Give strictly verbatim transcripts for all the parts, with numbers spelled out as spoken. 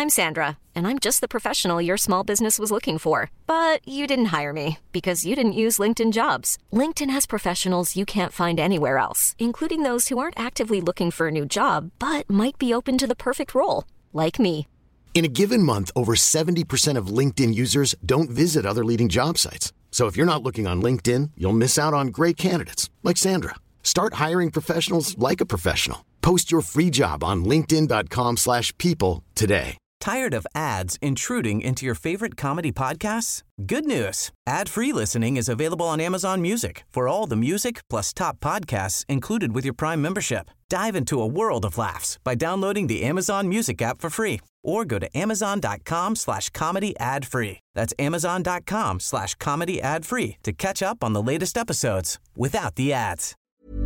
I'm Sandra, and I'm just the professional your small business was looking for. But you didn't hire me because you didn't use LinkedIn Jobs. LinkedIn has professionals you can't find anywhere else, including those who aren't actively looking for a new job, but might be open to the perfect role, like me. In a given month, over seventy percent of LinkedIn users don't visit other leading job sites. So if you're not looking on LinkedIn, you'll miss out on great candidates like Sandra. Start hiring professionals like a professional. Post your free job on linkedin.com slash people today. Tired of ads intruding into your favorite comedy podcasts? Good news. Ad-free listening is available on Amazon Music for all the music plus top podcasts included with your Prime membership. Dive into a world of laughs by downloading the Amazon Music app for free or go to amazon.com slash comedy ad free. That's amazon.com slash comedy ad free to catch up on the latest episodes without the ads.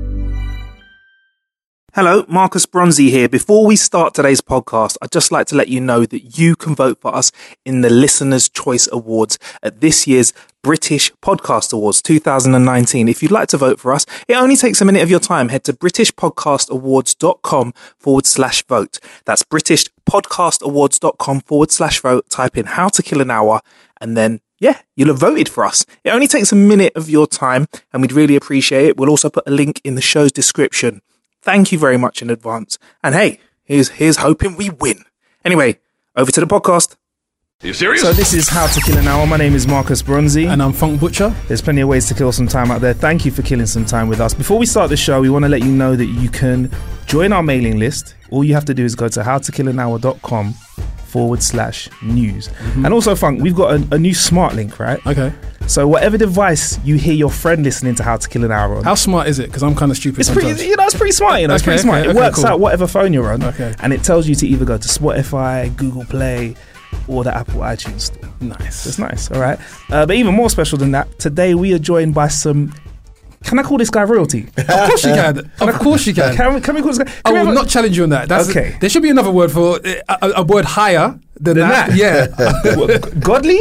Hello, Marcus Bronzy here. Before we start today's podcast, I'd just like to let you know that you can vote for us in the Listener's Choice Awards at this year's British Podcast Awards two thousand nineteen. If you'd like to vote for us, it only takes a minute of your time. Head to britishpodcastawards.com forward slash vote. That's britishpodcastawards.com forward slash vote. Type in How to Kill an Hour and then yeah, you'll have voted for us. It only takes a minute of your time and we'd really appreciate it. We'll also put a link in the show's description. Thank you very much in advance. And hey, here's here's hoping we win. Anyway, over to the podcast. Are you serious? So this is How to Kill an Hour. My name is Marcus Bronzy. And I'm Funk Butcher. There's plenty of ways to kill some time out there. Thank you for killing some time with us. Before we start the show, we want to let you know that you can join our mailing list. All you have to do is go to howtokillanhour.com forward slash news. Mm-hmm. And also, Funk, we've got a, a new smart link, right? Okay. So whatever device you hear your friend listening to How to Kill an Hour on. How smart is it? Because I'm kind of stupid it's sometimes. Pretty, you know, it's pretty smart, you know, it's okay, pretty smart. Okay, it okay, works cool. out whatever phone you're on. Okay. And it tells you to either go to Spotify, Google Play, or the Apple iTunes store. Nice. It's nice, all right? Uh, but even more special than that, today we are joined by some... Can I call this guy royalty? Of course you can. Of course you can. Can we, can we call this guy? I will ever... not challenge you on that. That's okay. A, there should be another word for uh, a, a word higher than, than that. that. Yeah. Godly?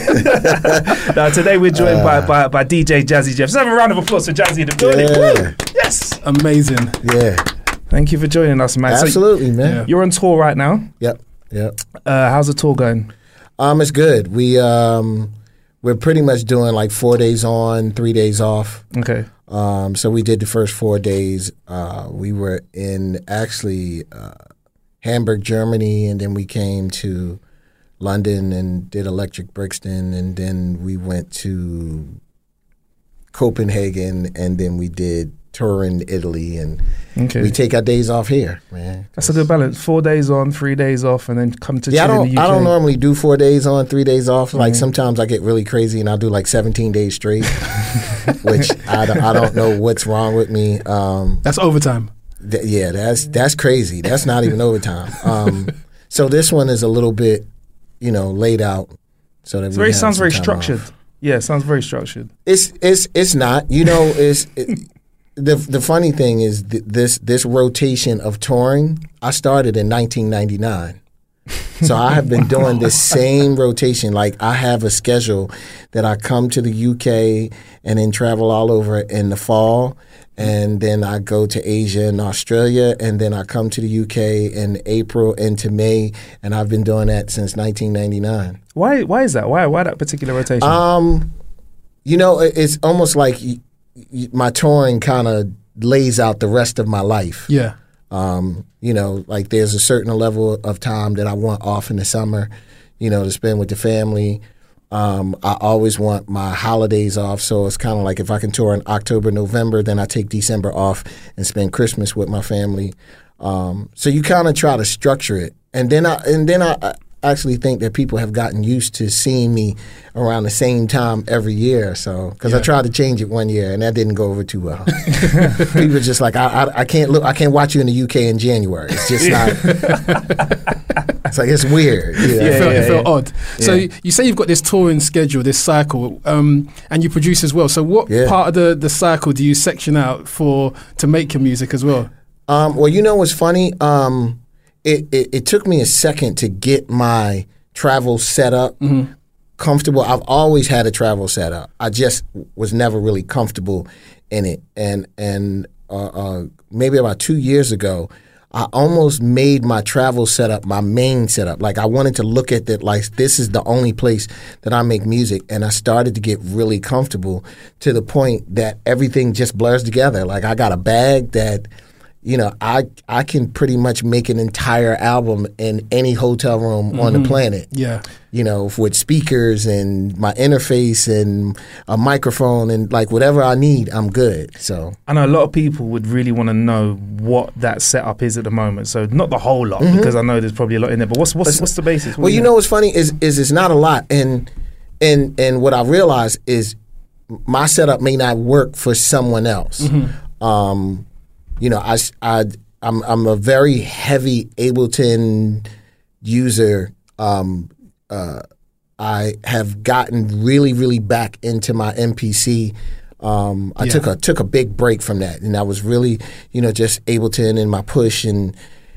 No, today we're joined uh, by, by by D J Jazzy Jeff. Let's have a round of applause for Jazzy in the building. Yeah. Yes. Amazing. Yeah. Thank you for joining us, man. Absolutely, so, man. Yeah. You're on tour right now. Yep. Yep. Uh, how's the tour going? Um, it's good. We um, we're pretty much doing like four days on, three days off. Okay. Um, so we did the first four days. Uh, we were in actually uh, Hamburg, Germany, and then we came to London and did Electric Brixton, and then we went to Copenhagen, and then we did Turin, Italy, and okay. we take our days off here, man. That's a good balance. Four days on, three days off, and then come to yeah. I chill don't. in the U K. I don't normally do four days on, three days off. Like mm. sometimes I get really crazy and I'll do like seventeen days straight, which I don't, I don't know what's wrong with me. Um, that's overtime. Th- yeah, that's that's crazy. That's not even overtime. Um, so this one is a little bit, you know, laid out. So that it's we very have sounds some very time structured. off. Yeah, it sounds very structured. It's it's it's not. You know, it's. It, The the funny thing is th- this this rotation of touring, I started in nineteen ninety-nine. So I have been doing this same rotation. Like I have a schedule that I come to the U K and then travel all over in the fall. And then I go to Asia and Australia. And then I come to the U K in April into May. And I've been doing that since nineteen ninety-nine. Why Why is that? Why Why that particular rotation? Um, you know, it's almost like... my touring kind of lays out the rest of my life. Yeah. Um, you know, like there's a certain level of time that I want off in the summer, you know, to spend with the family. Um, I always want my holidays off. So it's kind of like if I can tour in October, November, then I take December off and spend Christmas with my family. Um, so you kind of try to structure it. And then I, and then I, I actually think that people have gotten used to seeing me around the same time every year. So, because yeah. I tried to change it one year and that didn't go over too well. People were just like, I, I, I can't look, I can't watch you in the U K in January. It's just not. It's like it's weird. You know? Yeah, it felt, yeah, it felt yeah. odd. So Yeah. you say you've got this touring schedule, this cycle, um, and you produce as well. So what Yeah. part of the, the cycle do you section out for to make your music as well? Um, well, you know what's funny? Um, it, it, it took me a second to get my travel set up Mm-hmm. comfortable. I've always had a travel set up. I just was never really comfortable in it. And and uh, uh, maybe about two years ago, I almost made my travel setup my main setup. Like I wanted to look at that like this is the only place that I make music, and I started to get really comfortable to the point that everything just blurs together. Like I got a bag that, you know, I I can pretty much make an entire album in any hotel room mm-hmm. on the planet. Yeah. You know, with speakers and my interface and a microphone and like whatever I need, I'm good. So I know a lot of people would really want to know what that setup is at the moment. So not the whole lot, mm-hmm. because I know there's probably a lot in there. But what's what's what's the basis? What well, you have? know what's funny is is it's not a lot, and and and what I realized is my setup may not work for someone else. Mm-hmm. Um, you know, I I I'm I'm a very heavy Ableton user. Um, Uh, I have gotten really, really back into my M P C. Um, I yeah. took a took a big break from that, and I was really, you know, just Ableton and my push and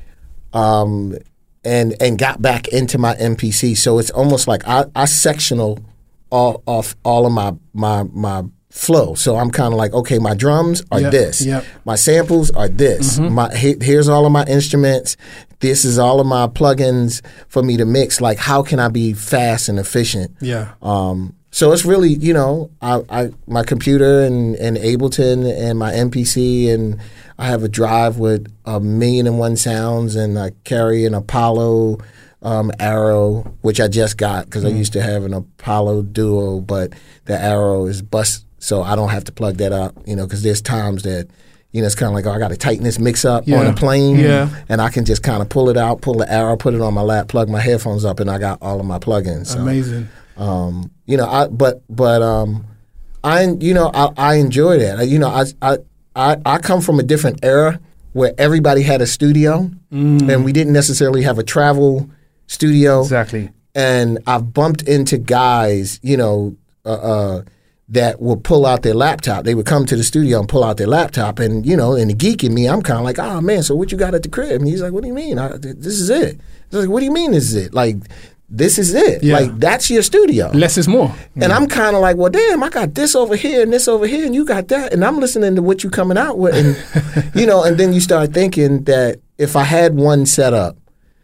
um and and got back into my M P C. So it's almost like I, I sectional all off all of my my my flow. So I'm kind of like, okay, my drums are yep. this, yep. my samples are this. Mm-hmm. My he, here's all of my instruments. This is all of my plugins for me to mix. Like, how can I be fast and efficient? Yeah. Um. So it's really, you know, I, I my computer and, and Ableton and my M P C, and I have a drive with a million and one sounds, and I carry an Apollo um, Arrow, which I just got because mm. I used to have an Apollo Duo, but the Arrow is bust, so I don't have to plug that up, you know, because there's times that, you know, it's kind of like, oh, I got to tighten this mix up yeah. on a plane, yeah. and I can just kind of pull it out, pull the Arrow, put it on my lap, plug my headphones up, and I got all of my plugins. So, amazing. Um, you know, I but but um, I you know I, I enjoy that. You know, I I I I come from a different era where everybody had a studio, mm. and we didn't necessarily have a travel studio. Exactly. And I've bumped into guys, you know, uh, uh, that will pull out their laptop. They would come to the studio and pull out their laptop, and you know, and the geek in me, I'm kind of like, oh man, so what you got at the crib? And he's like, what do you mean? I, this is it. I was like, what do you mean? This is it? Like. This is it. Yeah. Like, that's your studio. Less is more. And mm. I'm kind of like, well, damn, I got this over here and this over here, and you got that. And I'm listening to what you coming out with. And, you know, and then you start thinking that if I had one set up,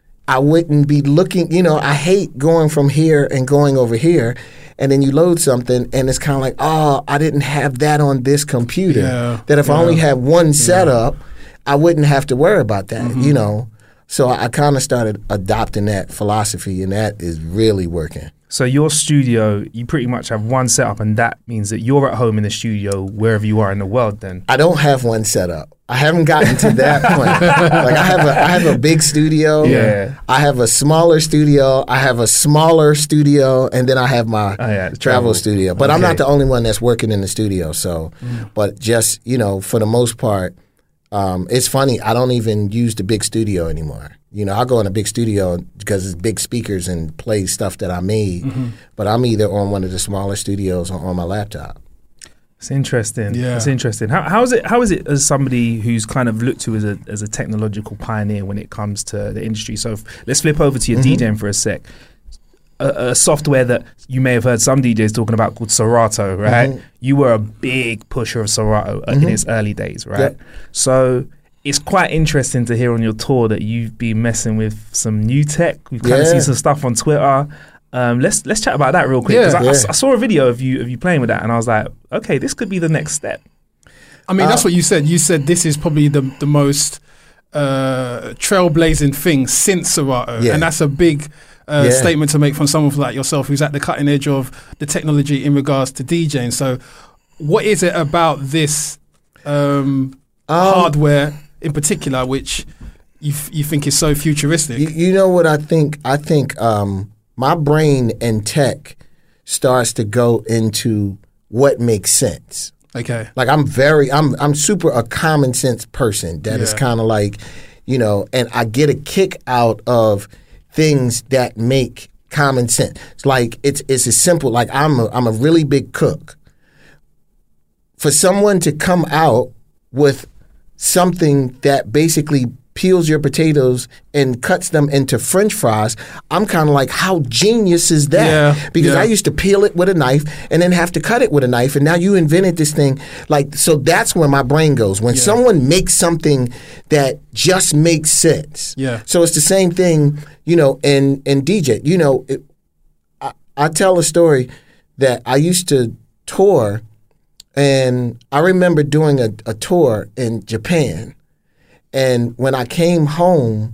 I wouldn't be looking, you know, I hate going from here and going over here. And then you load something, and it's kind of like, oh, I didn't have that on this computer. Yeah. That if yeah. I only had one setup, yeah. I wouldn't have to worry about that, mm-hmm. you know. So I, I kind of started adopting that philosophy, and that is really working. So your studio, you pretty much have one setup, and that means that you're at home in the studio wherever you are in the world then? I don't have one setup. I haven't gotten to that point. Like I have a I have a big studio. Yeah. I have a smaller studio. I have a smaller studio, and then I have my oh, yeah, travel, travel studio. But okay. I'm not the only one that's working in the studio. So, mm. but just, you know, for the most part, Um, it's funny, I don't even use the big studio anymore. You know, I go in a big studio because it's big speakers and play stuff that I made, mm-hmm. but I'm either on one of the smaller studios or on my laptop. It's interesting. Yeah. It's interesting. How, how is it? How is it as somebody who's kind of looked to as a as a technological pioneer when it comes to the industry? So if, let's flip over to your mm-hmm. DJing for a sec. A, a software that you may have heard some D Js talking about called Serato, right? Mm-hmm. You were a big pusher of Serato mm-hmm. in its early days, right? Yep. So it's quite interesting to hear on your tour that you've been messing with some new tech. We've kind yeah. of seen some stuff on Twitter. Um, let's let's chat about that real quick, because yeah, I, yeah. I, I saw a video of you of you playing with that, and I was like, okay, this could be the next step. I mean, uh, that's what you said. You said this is probably the the most uh, trailblazing thing since Serato, yeah. and that's a big. Uh, yeah. statement to make from someone like yourself who's at the cutting edge of the technology in regards to DJing. So what is it about this um, um, hardware in particular which you f- you think is so futuristic? You, you know what I think? I think um, my brain and tech starts to go into what makes sense. Okay. Like I'm very, I'm I'm super a common sense person that yeah. is kind of like, you know, and I get a kick out of things that make common sense. It's like it's it's as simple. Like I'm a, I'm a really big cook. For someone to come out with something that basically peels your potatoes and cuts them into French fries, I'm kind of like, how genius is that? Yeah, because yeah. I used to peel it with a knife and then have to cut it with a knife, and now you invented this thing. Like, so that's where my brain goes. When yeah. someone makes something that just makes sense. Yeah. So it's the same thing, you know, in, in D J. You know, it, I, I tell a story that I used to tour, and I remember doing a, a tour in Japan. And when I came home,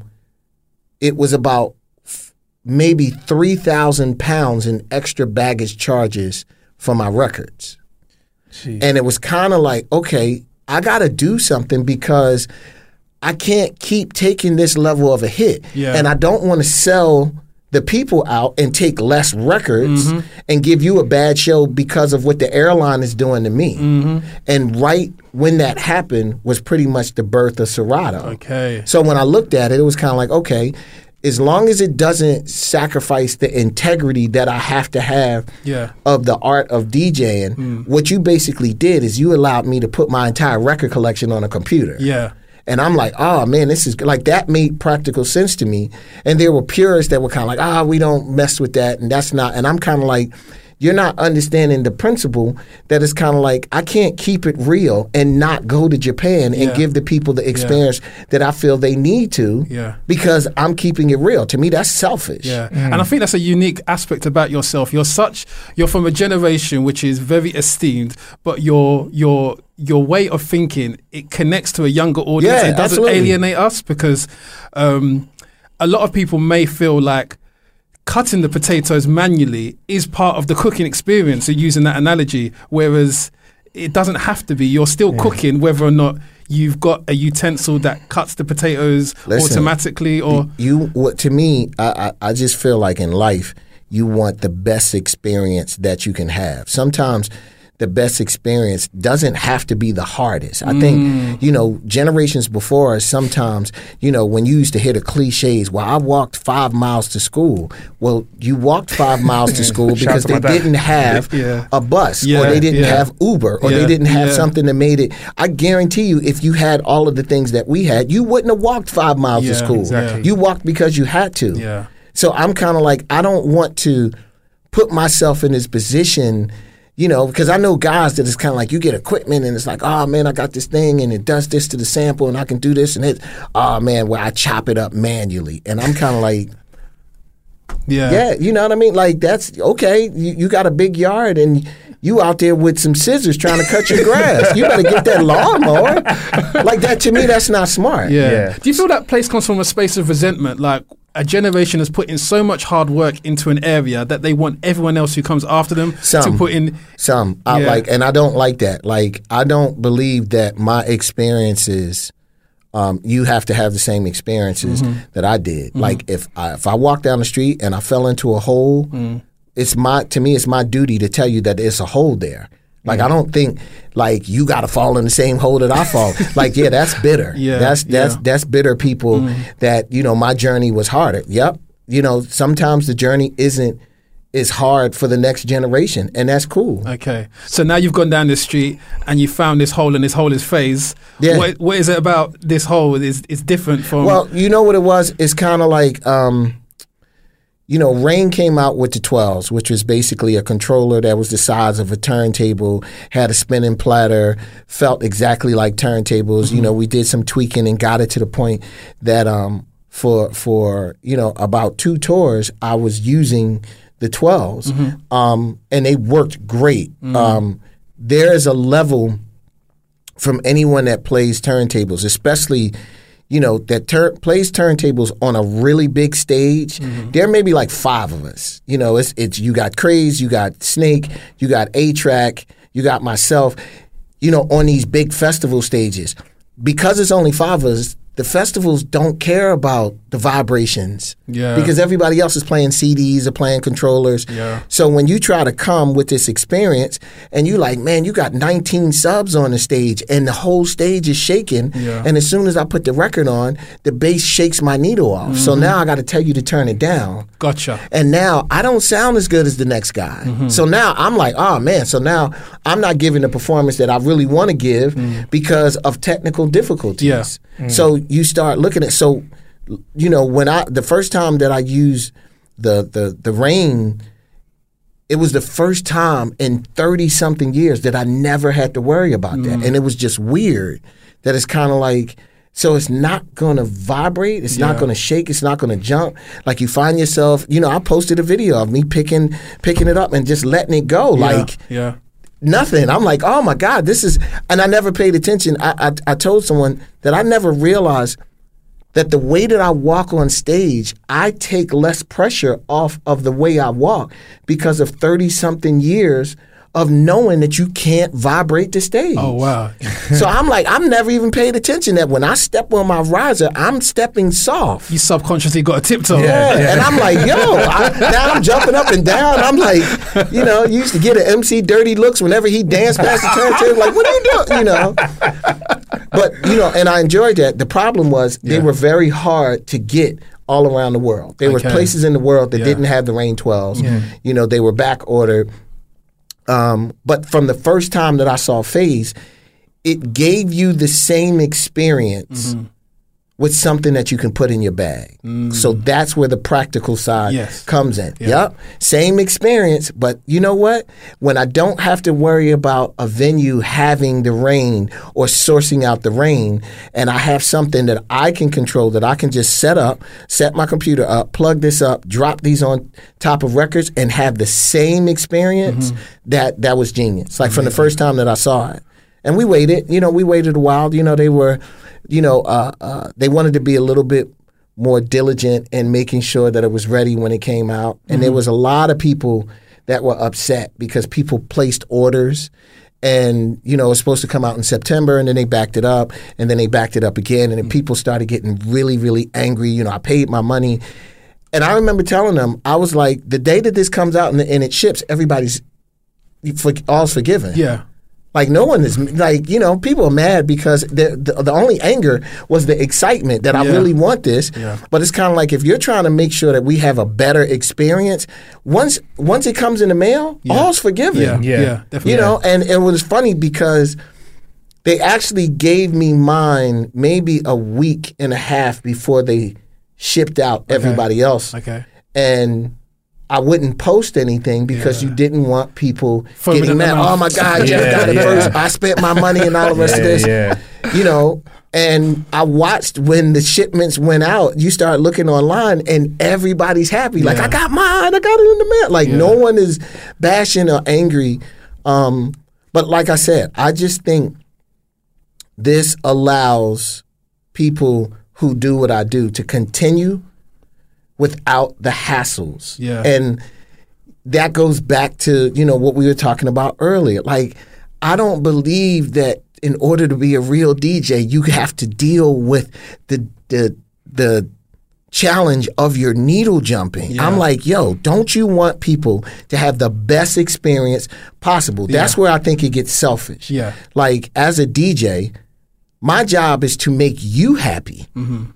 it was about f- maybe three thousand pounds in extra baggage charges for my records. Jeez. And it was kind of like, okay, I got to do something because I can't keep taking this level of a hit. Yeah. And I don't want to sell the people out and take less records mm-hmm. and give you a bad show because of what the airline is doing to me. Mm-hmm. And right when that happened was pretty much the birth of Serato. Okay. So when I looked at it, it was kind of like, okay, as long as it doesn't sacrifice the integrity that I have to have yeah. of the art of DJing, mm. what you basically did is you allowed me to put my entire record collection on a computer. Yeah. And I'm like, oh, man, this is like that made practical sense to me. And there were purists that were kind of like, ah, oh, we don't mess with that. And that's not. And I'm kind of like, you're not understanding the principle that it's kind of like I can't keep it real and not go to Japan and yeah. give the people the experience yeah. that I feel they need to yeah. because I'm keeping it real. To me, that's selfish. Yeah. Mm. And I think that's a unique aspect about yourself. You're such, you're from a generation which is very esteemed, but your your your way of thinking, it connects to a younger audience. Yeah, it doesn't absolutely. alienate us because um, a lot of people may feel like cutting the potatoes manually is part of the cooking experience, so using that analogy, whereas it doesn't have to be. You're still yeah. cooking whether or not you've got a utensil that cuts the potatoes Listen, automatically or... You, what, to me, I, I, I just feel like in life, you want the best experience that you can have. Sometimes the best experience doesn't have to be the hardest. I mm. think, you know, generations before us, sometimes, you know, when you used to hear the cliches, well, I walked five miles to school. Well, you walked five miles to school because they didn't have yeah. a bus yeah, or they didn't yeah. have Uber or yeah, they didn't have yeah. something that made it. I guarantee you, if you had all of the things that we had, you wouldn't have walked five miles yeah, to school. Exactly. You walked because you had to. Yeah. So I'm kind of like, I don't want to put myself in this position, you know, because I know guys that it's kind of like you get equipment and it's like, oh, man, I got this thing and it does this to the sample and I can do this and it, oh, man, well, I chop it up manually. And I'm kind of like, yeah, yeah, you know what I mean? Like, that's okay. You, you got a big yard and you out there with some scissors trying to cut your grass. You better get that lawnmower. Like that, to me, that's not smart. Yeah. Yeah. Do you feel that place comes from a space of resentment? Like, a generation has put in so much hard work into an area that they want everyone else who comes after them some, to put in. Some. I yeah. like, and I don't like that. Like, I don't believe that my experiences, um, you have to have the same experiences mm-hmm. that I did. Mm-hmm. Like, if I, if I walk down the street and I fell into a hole, mm. it's my, to me, it's my duty to tell you that there's a hole there. Like, mm. I don't think, like, you got to fall in the same hole that I fall. Like, yeah, that's bitter. Yeah, that's that's yeah. that's bitter people mm. that, you know, my journey was harder. Yep. You know, sometimes the journey isn't as hard for the next generation, and that's cool. Okay. So now you've gone down the street and you found this hole, and this hole is phase. Yeah. What, what is it about this hole is is different from... Well, you know what it was? It's kind of like... Um, You know, Rane came out with the twelves, which was basically a controller that was the size of a turntable, had a spinning platter, felt exactly like turntables. Mm-hmm. You know, we did some tweaking and got it to the point that um, for, for you know, about two tours, I was using the twelves, mm-hmm. um, and they worked great. Mm-hmm. Um, there is a level from anyone that plays turntables, especially... you know, that tur- plays turntables on a really big stage. Mm-hmm. There may be like five of us. You know, it's it's you got Craze, you got Snake, you got A-Track, you got myself, you know, on these big festival stages. Because it's only five of us, the festivals don't care about the vibrations. Yeah. Because everybody else is playing C Ds or playing controllers. Yeah. So when you try to come with this experience and you like, man, you got nineteen subs on the stage and the whole stage is shaking. Yeah. And as soon as I put the record on, the bass shakes my needle off. Mm-hmm. So now I got to tell you to turn it down. Gotcha. And now I don't sound as good as the next guy. Mm-hmm. So now I'm like, oh, man. So now I'm not giving the performance that I really want to give mm. because of technical difficulties. Yeah. Mm. So like you start looking at, so, you know, when I, the first time that I used the, the, the rain, it was the first time in thirty something years that I never had to worry about mm. that. And it was just weird that it's kind of like, so it's not going to vibrate. It's yeah. not going to shake. It's not going to jump. Like you find yourself, you know, I posted a video of me picking picking it up and just letting it go. Yeah. Like yeah. nothing. I'm like, oh my God, this is, and I never paid attention. I, I, I told someone that I never realized that the way that I walk on stage, I take less pressure off of the way I walk because of thirty something years of knowing that you can't vibrate the stage. Oh, wow. So I'm like, I'm never even paid attention that when I step on my riser, I'm stepping soft. You subconsciously got a tiptoe. Yeah, yeah. And I'm like, yo, I, now I'm jumping up and down. I'm like, you know, you used to get an M C dirty looks whenever he danced past the turntable. Like, what are you doing? You know. But, you know, and I enjoyed that. The problem was yeah. they were very hard to get all around the world. There okay. were places in the world that yeah. didn't have the Rain twelves. Yeah. You know, they were back ordered. Um, but from the first time that I saw Phase, it gave you the same experience mm-hmm. with something that you can put in your bag. Mm. So that's where the practical side yes. comes in. Yeah. Yep. Same experience, but you know what? When I don't have to worry about a venue having the rain or sourcing out the rain, and I have something that I can control, that I can just set up, set my computer up, plug this up, drop these on top of records, and have the same experience, mm-hmm. that that was genius. Like mm-hmm. from the first time that I saw it. And we waited, you know, we waited a while. You know, they were... You know, uh, uh, they wanted to be a little bit more diligent in making sure that it was ready when it came out. And mm-hmm. there was a lot of people that were upset because people placed orders and, you know, it was supposed to come out in September and then they backed it up and then they backed it up again. And then people started getting really, really angry. You know, I paid my money. And I remember telling them, I was like, the day that this comes out and, and it ships, everybody's for, all's forgiven. Yeah. Like no one is like, you know, people are mad because the the, the only anger was the excitement that I yeah. really want this. Yeah. But it's kind of like if you're trying to make sure that we have a better experience, once once it comes in the mail, yeah. all's forgiven. Yeah, yeah, yeah definitely. You know, and it was funny because they actually gave me mine maybe a week and a half before they shipped out okay. everybody else. Okay. And I wouldn't post anything because yeah. you didn't want people Foaming getting mad. Oh my God, Jeff yeah, got it yeah. first. I spent my money and all the rest yeah, of this. Yeah. You know, and I watched when the shipments went out, you start looking online and everybody's happy. Yeah. Like, I got mine, I got it in the mail. Like, yeah. no one is bashing or angry. Um, but like I said, I just think this allows people who do what I do to continue without the hassles. Yeah. And that goes back to, you know, what we were talking about earlier. Like, I don't believe that in order to be a real D J, you have to deal with the the the challenge of your needle jumping. Yeah. I'm like, yo, don't you want people to have the best experience possible? That's yeah. where I think it gets selfish. Yeah. Like, as a D J, my job is to make you happy. Mm-hmm.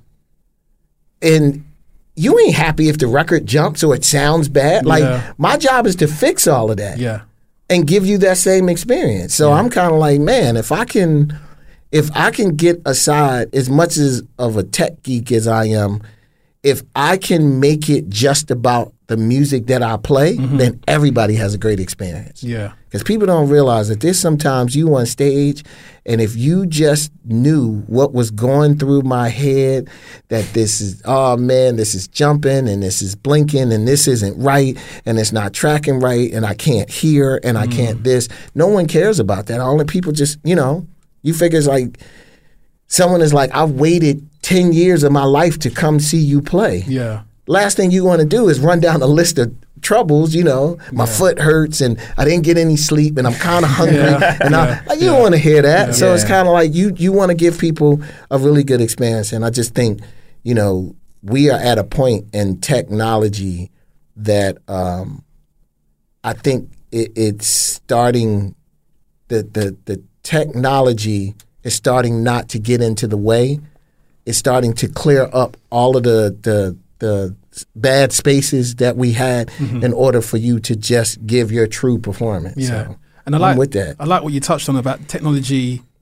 And you ain't happy if the record jumps or it sounds bad. Like, yeah. my job is to fix all of that. Yeah. And give you that same experience. So yeah. I'm kind of like, man, if I can, if I can get aside, as much as of a tech geek as I am, if I can make it just about the music that I play, mm-hmm. then everybody has a great experience. Yeah. Because people don't realize that there's sometimes you on stage, and if you just knew what was going through my head, that this is, oh man, this is jumping and this is blinking and this isn't right and it's not tracking right and I can't hear and I mm. can't this. No one cares about that. Only people just, you know, you figure it's like, someone is like, I've waited ten years of my life to come see you play. Yeah. Last thing you want to do is run down a list of troubles, you know, my yeah. foot hurts and I didn't get any sleep and I'm kind of hungry. yeah. and I, like, you yeah. don't want to hear that. Yeah. So yeah. it's kind of like you, you want to give people a really good experience. And I just think, you know, we are at a point in technology that um, I think it, it's starting, the, the, the technology is starting not to get into the way. It's starting to clear up all of the the, the bad spaces that we had mm-hmm. in order for you to just give your true performance. Yeah, so and I like I'm with that. I like what you touched on about technology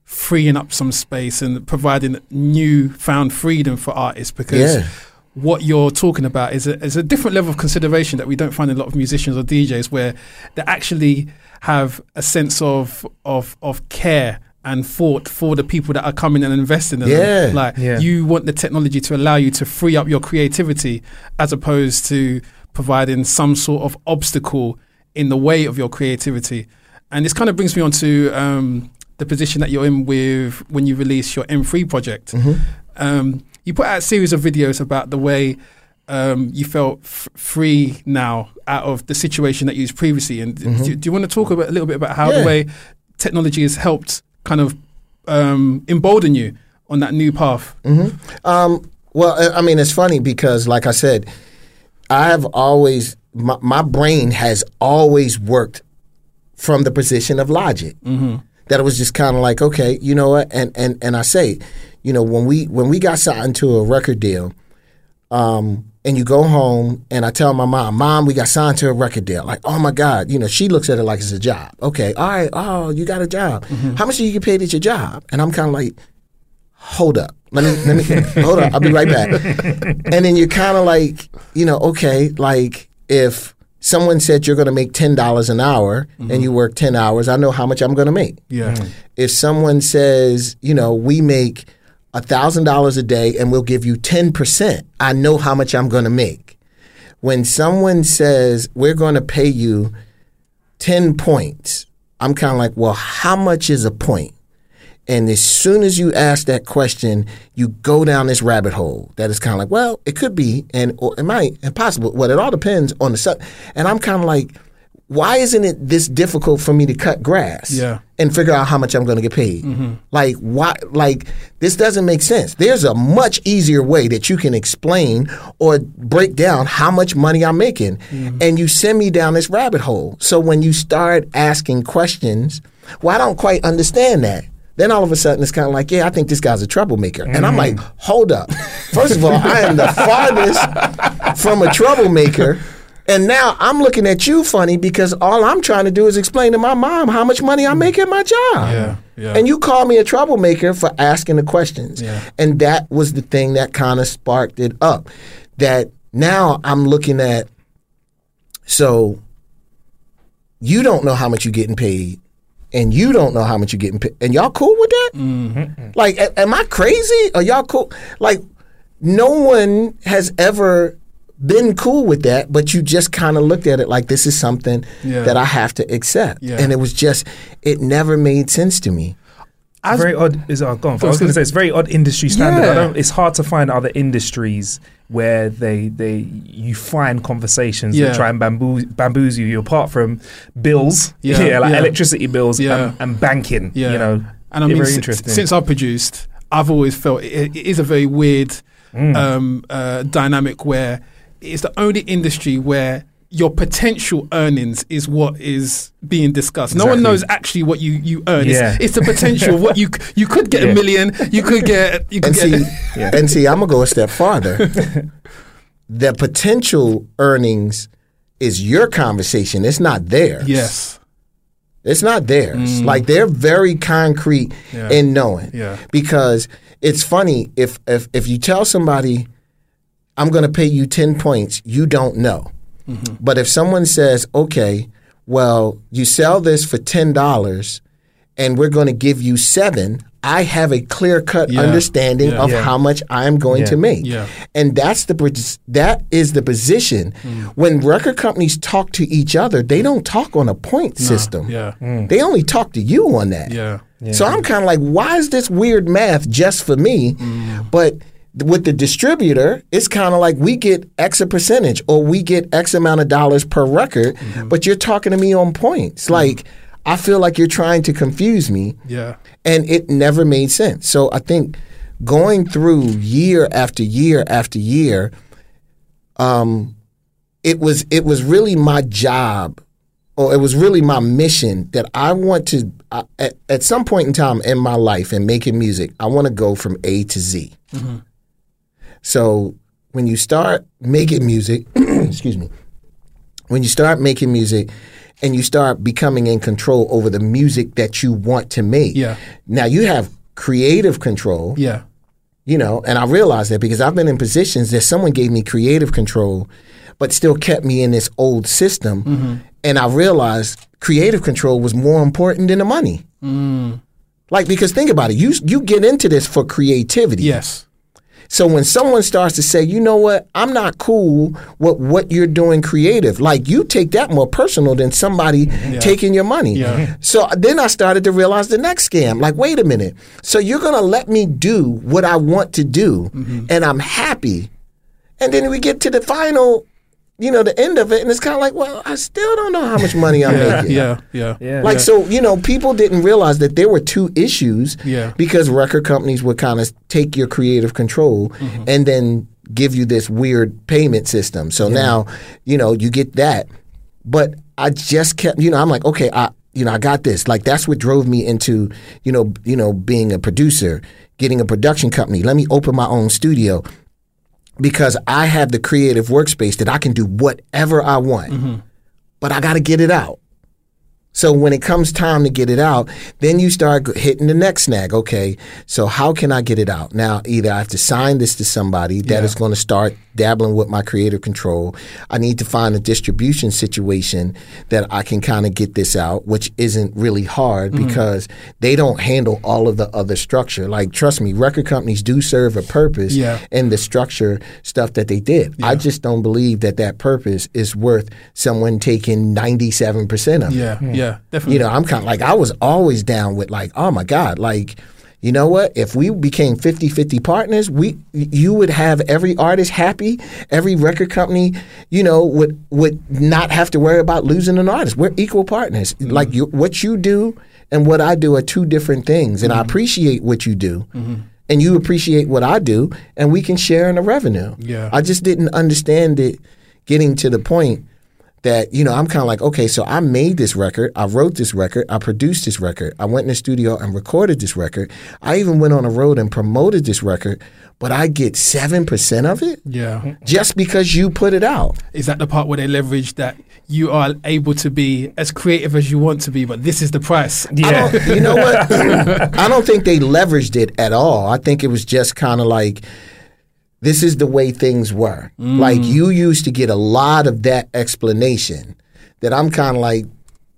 freeing up some space and providing newfound freedom for artists, because yeah. what you're talking about is a, is a different level of consideration that we don't find in a lot of musicians or D Js, where they actually have a sense of of of care and thought for the people that are coming and investing in yeah. them. Like yeah. you want the technology to allow you to free up your creativity, as opposed to providing some sort of obstacle in the way of your creativity. And this kind of brings me on to um, the position that you're in with when you release your M three project. Mm-hmm. Um, you put out a series of videos about the way um, you felt f- free now out of the situation that you was previously in. Mm-hmm. Do, do you want to talk about, a little bit about how yeah. the way technology has helped kind of um, embolden you on that new path? Mm-hmm. Um, well, I mean, it's funny because, like I said, I've always, my, my brain has always worked from the position of logic. Mm-hmm. That it was just kind of like, okay, you know what? And, and, and I say, you know, when we when we got signed to a record deal, um, and you go home and I tell my mom, Mom, we got signed to a record deal. Like, oh my God, you know, she looks at it like it's a job. Okay, all right, oh, you got a job. Mm-hmm. How much do you get paid at your job? And I'm kind of like, hold up. Let me, let me, hold up, I'll be right back. And then you're kind of like, you know, okay, like if someone said you're going to make ten dollars an hour mm-hmm. and you work ten hours, I know how much I'm going to make. Yeah. Mm-hmm. If someone says, you know, we make one thousand dollars a day and we'll give you ten percent, I know how much I'm going to make. When someone says we're going to pay you ten points, I'm kind of like, well, how much is a point? And as soon as you ask that question, you go down this rabbit hole that is kind of like, well, it could be, and or it might, and possible. Well, it all depends on the sub. And I'm kind of like, why isn't it this difficult for me to cut grass yeah. and figure out how much I'm going to get paid? Mm-hmm. Like, why? Like, this doesn't make sense. There's a much easier way that you can explain or break down how much money I'm making. Mm-hmm. And you send me down this rabbit hole. So when you start asking questions, well, I don't quite understand that. Then all of a sudden it's kind of like, yeah, I think this guy's a troublemaker. Mm-hmm. And I'm like, hold up. First of all, I am the farthest from a troublemaker. And now I'm looking at you funny because all I'm trying to do is explain to my mom how much money I make at my job. Yeah, yeah. And you call me a troublemaker for asking the questions. Yeah. And that was the thing that kind of sparked it up. That now I'm looking at, so you don't know how much you're getting paid. And you don't know how much you're getting paid. And y'all cool with that? Mm-hmm. Like, a- am I crazy? Are y'all cool? Like, no one has ever been cool with that, but you just kind of looked at it like this is something yeah. that I have to accept. Yeah. And it was just, it never made sense to me. As very odd. Is, oh, go on. I was going to say it's very odd industry standard. Yeah. I don't, it's hard to find other industries where they they you find conversations yeah. that try and bamboo, bamboozle you. Apart from bills, yeah, yeah like yeah. electricity bills yeah. and, and banking. Yeah. You know, and I mean, very s- interesting. since I produced, I've always felt it, it is a very weird mm. um, uh, dynamic where it's the only industry where your potential earnings is what is being discussed. Exactly. No one knows actually what you, you earn. Yeah. It's, it's the potential. What you you could get yeah. a million. You could get. You could and get. See, yeah. And see, I'm gonna go a step farther. The potential earnings is your conversation. It's not theirs. Yes. It's not theirs. Mm. Like they're very concrete yeah. in knowing. Yeah. Because it's funny if if if you tell somebody, I'm going to pay you ten points, you don't know. Mm-hmm. But if someone says, okay, well, you sell this for ten dollars and we're going to give you seven, I have a clear-cut yeah. understanding yeah. of yeah. how much I'm going yeah. to make. Yeah. And that's the that is the position. Mm. When record companies talk to each other, they don't talk on a point no. system. Yeah. Mm. They only talk to you on that. Yeah. yeah. So I'm kind of like, why is this weird math just for me? Mm. But with the distributor, it's kind of like we get X a percentage or we get X amount of dollars per record, mm-hmm. but you're talking to me on points. Mm-hmm. Like, I feel like you're trying to confuse me. Yeah. And it never made sense. So I think going through year after year after year, um, it was it was really my job, or it was really my mission that I want to, uh, at, at some point in time in my life and making music, I want to go from A to Z. Mm-hmm. So when you start making music, excuse me, when you start making music and you start becoming in control over the music that you want to make. Yeah. Now you have creative control. Yeah. You know, and I realized that because I've been in positions that someone gave me creative control, but still kept me in this old system. Mm-hmm. And I realized creative control was more important than the money. Mm. Like, because think about it, you you get into this for creativity. Yes. So when someone starts to say, you know what, I'm not cool with what you're doing creative, like you take that more personal than somebody yeah. taking your money. Yeah. So then I started to realize the next scam, like, wait a minute. So you're going to let me do what I want to do mm-hmm. and I'm happy. And then we get to the final, you know, the end of it. And it's kind of like, well, I still don't know how much money I'm yeah, making. Yeah, yeah, yeah. Like, yeah. so, you know, people didn't realize that there were two issues yeah. because record companies would kind of take your creative control mm-hmm. and then give you this weird payment system. So yeah. now, you know, you get that. But I just kept, you know, I'm like, okay, I, you know, I got this. Like, that's what drove me into, you know, you know, being a producer, getting a production company. Let me open my own studio. Because I have the creative workspace that I can do whatever I want, mm-hmm. but I got to get it out. So when it comes time to get it out, then you start hitting the next snag. Okay, so how can I get it out? Now, either I have to sign this to somebody that yeah. is going to start dabbling with my creative control. I need to find a distribution situation that I can kind of get this out, which isn't really hard mm-hmm. because they don't handle all of the other structure. Like, trust me, record companies do serve a purpose yeah. in the structure stuff that they did. Yeah. I just don't believe that that purpose is worth someone taking ninety-seven percent of it. Yeah, yeah. Yeah, definitely. You know, I'm kind of like, I was always down with like, oh my God, like, you know what? If we became fifty-fifty partners, we you would have every artist happy. Every record company, you know, would would not have to worry about losing an artist. We're equal partners. Mm-hmm. Like you, what you do and what I do are two different things. And mm-hmm. I appreciate what you do. Mm-hmm. And you appreciate what I do. And we can share in the revenue. Yeah. I just didn't understand it getting to the point that, you know, I'm kind of like, okay, so I made this record. I wrote this record. I produced this record. I went in the studio and recorded this record. I even went on the road and promoted this record, but I get seven percent of it? Yeah. Just because you put it out. Is that the part where they leverage that you are able to be as creative as you want to be, but this is the price? Yeah. I don't, you know what? I don't think they leveraged it at all. I think it was just kind of like, this is the way things were. Mm. Like, you used to get a lot of that explanation that I'm kind of like,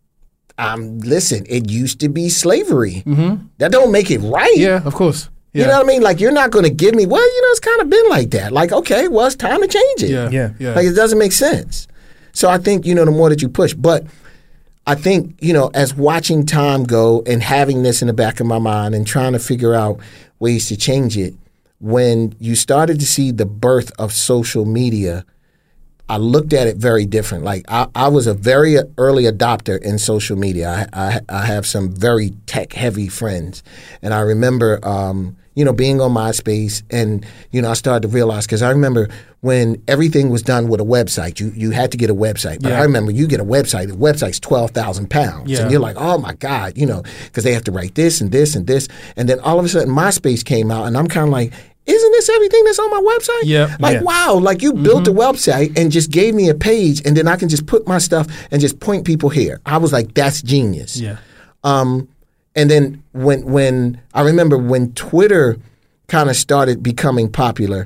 um, listen, it used to be slavery. Mm-hmm. That don't make it right. Yeah, of course. Yeah. You know what I mean? Like, you're not going to give me, well, you know, it's kind of been like that. Like, okay, well, it's time to change it. Yeah, yeah, yeah. Like, it doesn't make sense. So I think, you know, the more that you push. But I think, you know, as watching time go and having this in the back of my mind and trying to figure out ways to change it, when you started to see the birth of social media, I looked at it very different. Like, I, I was a very early adopter in social media. I, I, I have some very tech-heavy friends. And I remember, um, you know, being on MySpace and, you know, I started to realize, because I remember when everything was done with a website, you, you had to get a website. But yeah. I remember you get a website, the website's twelve thousand pounds. Yeah. And you're like, oh my God, you know, because they have to write this and this and this. And then all of a sudden MySpace came out and I'm kind of like, isn't this everything that's on my website? Yeah. Like, yeah. wow, like you mm-hmm. built a website and just gave me a page and then I can just put my stuff and just point people here. I was like, that's genius. Yeah. Um, and then when when I remember when Twitter kind of started becoming popular,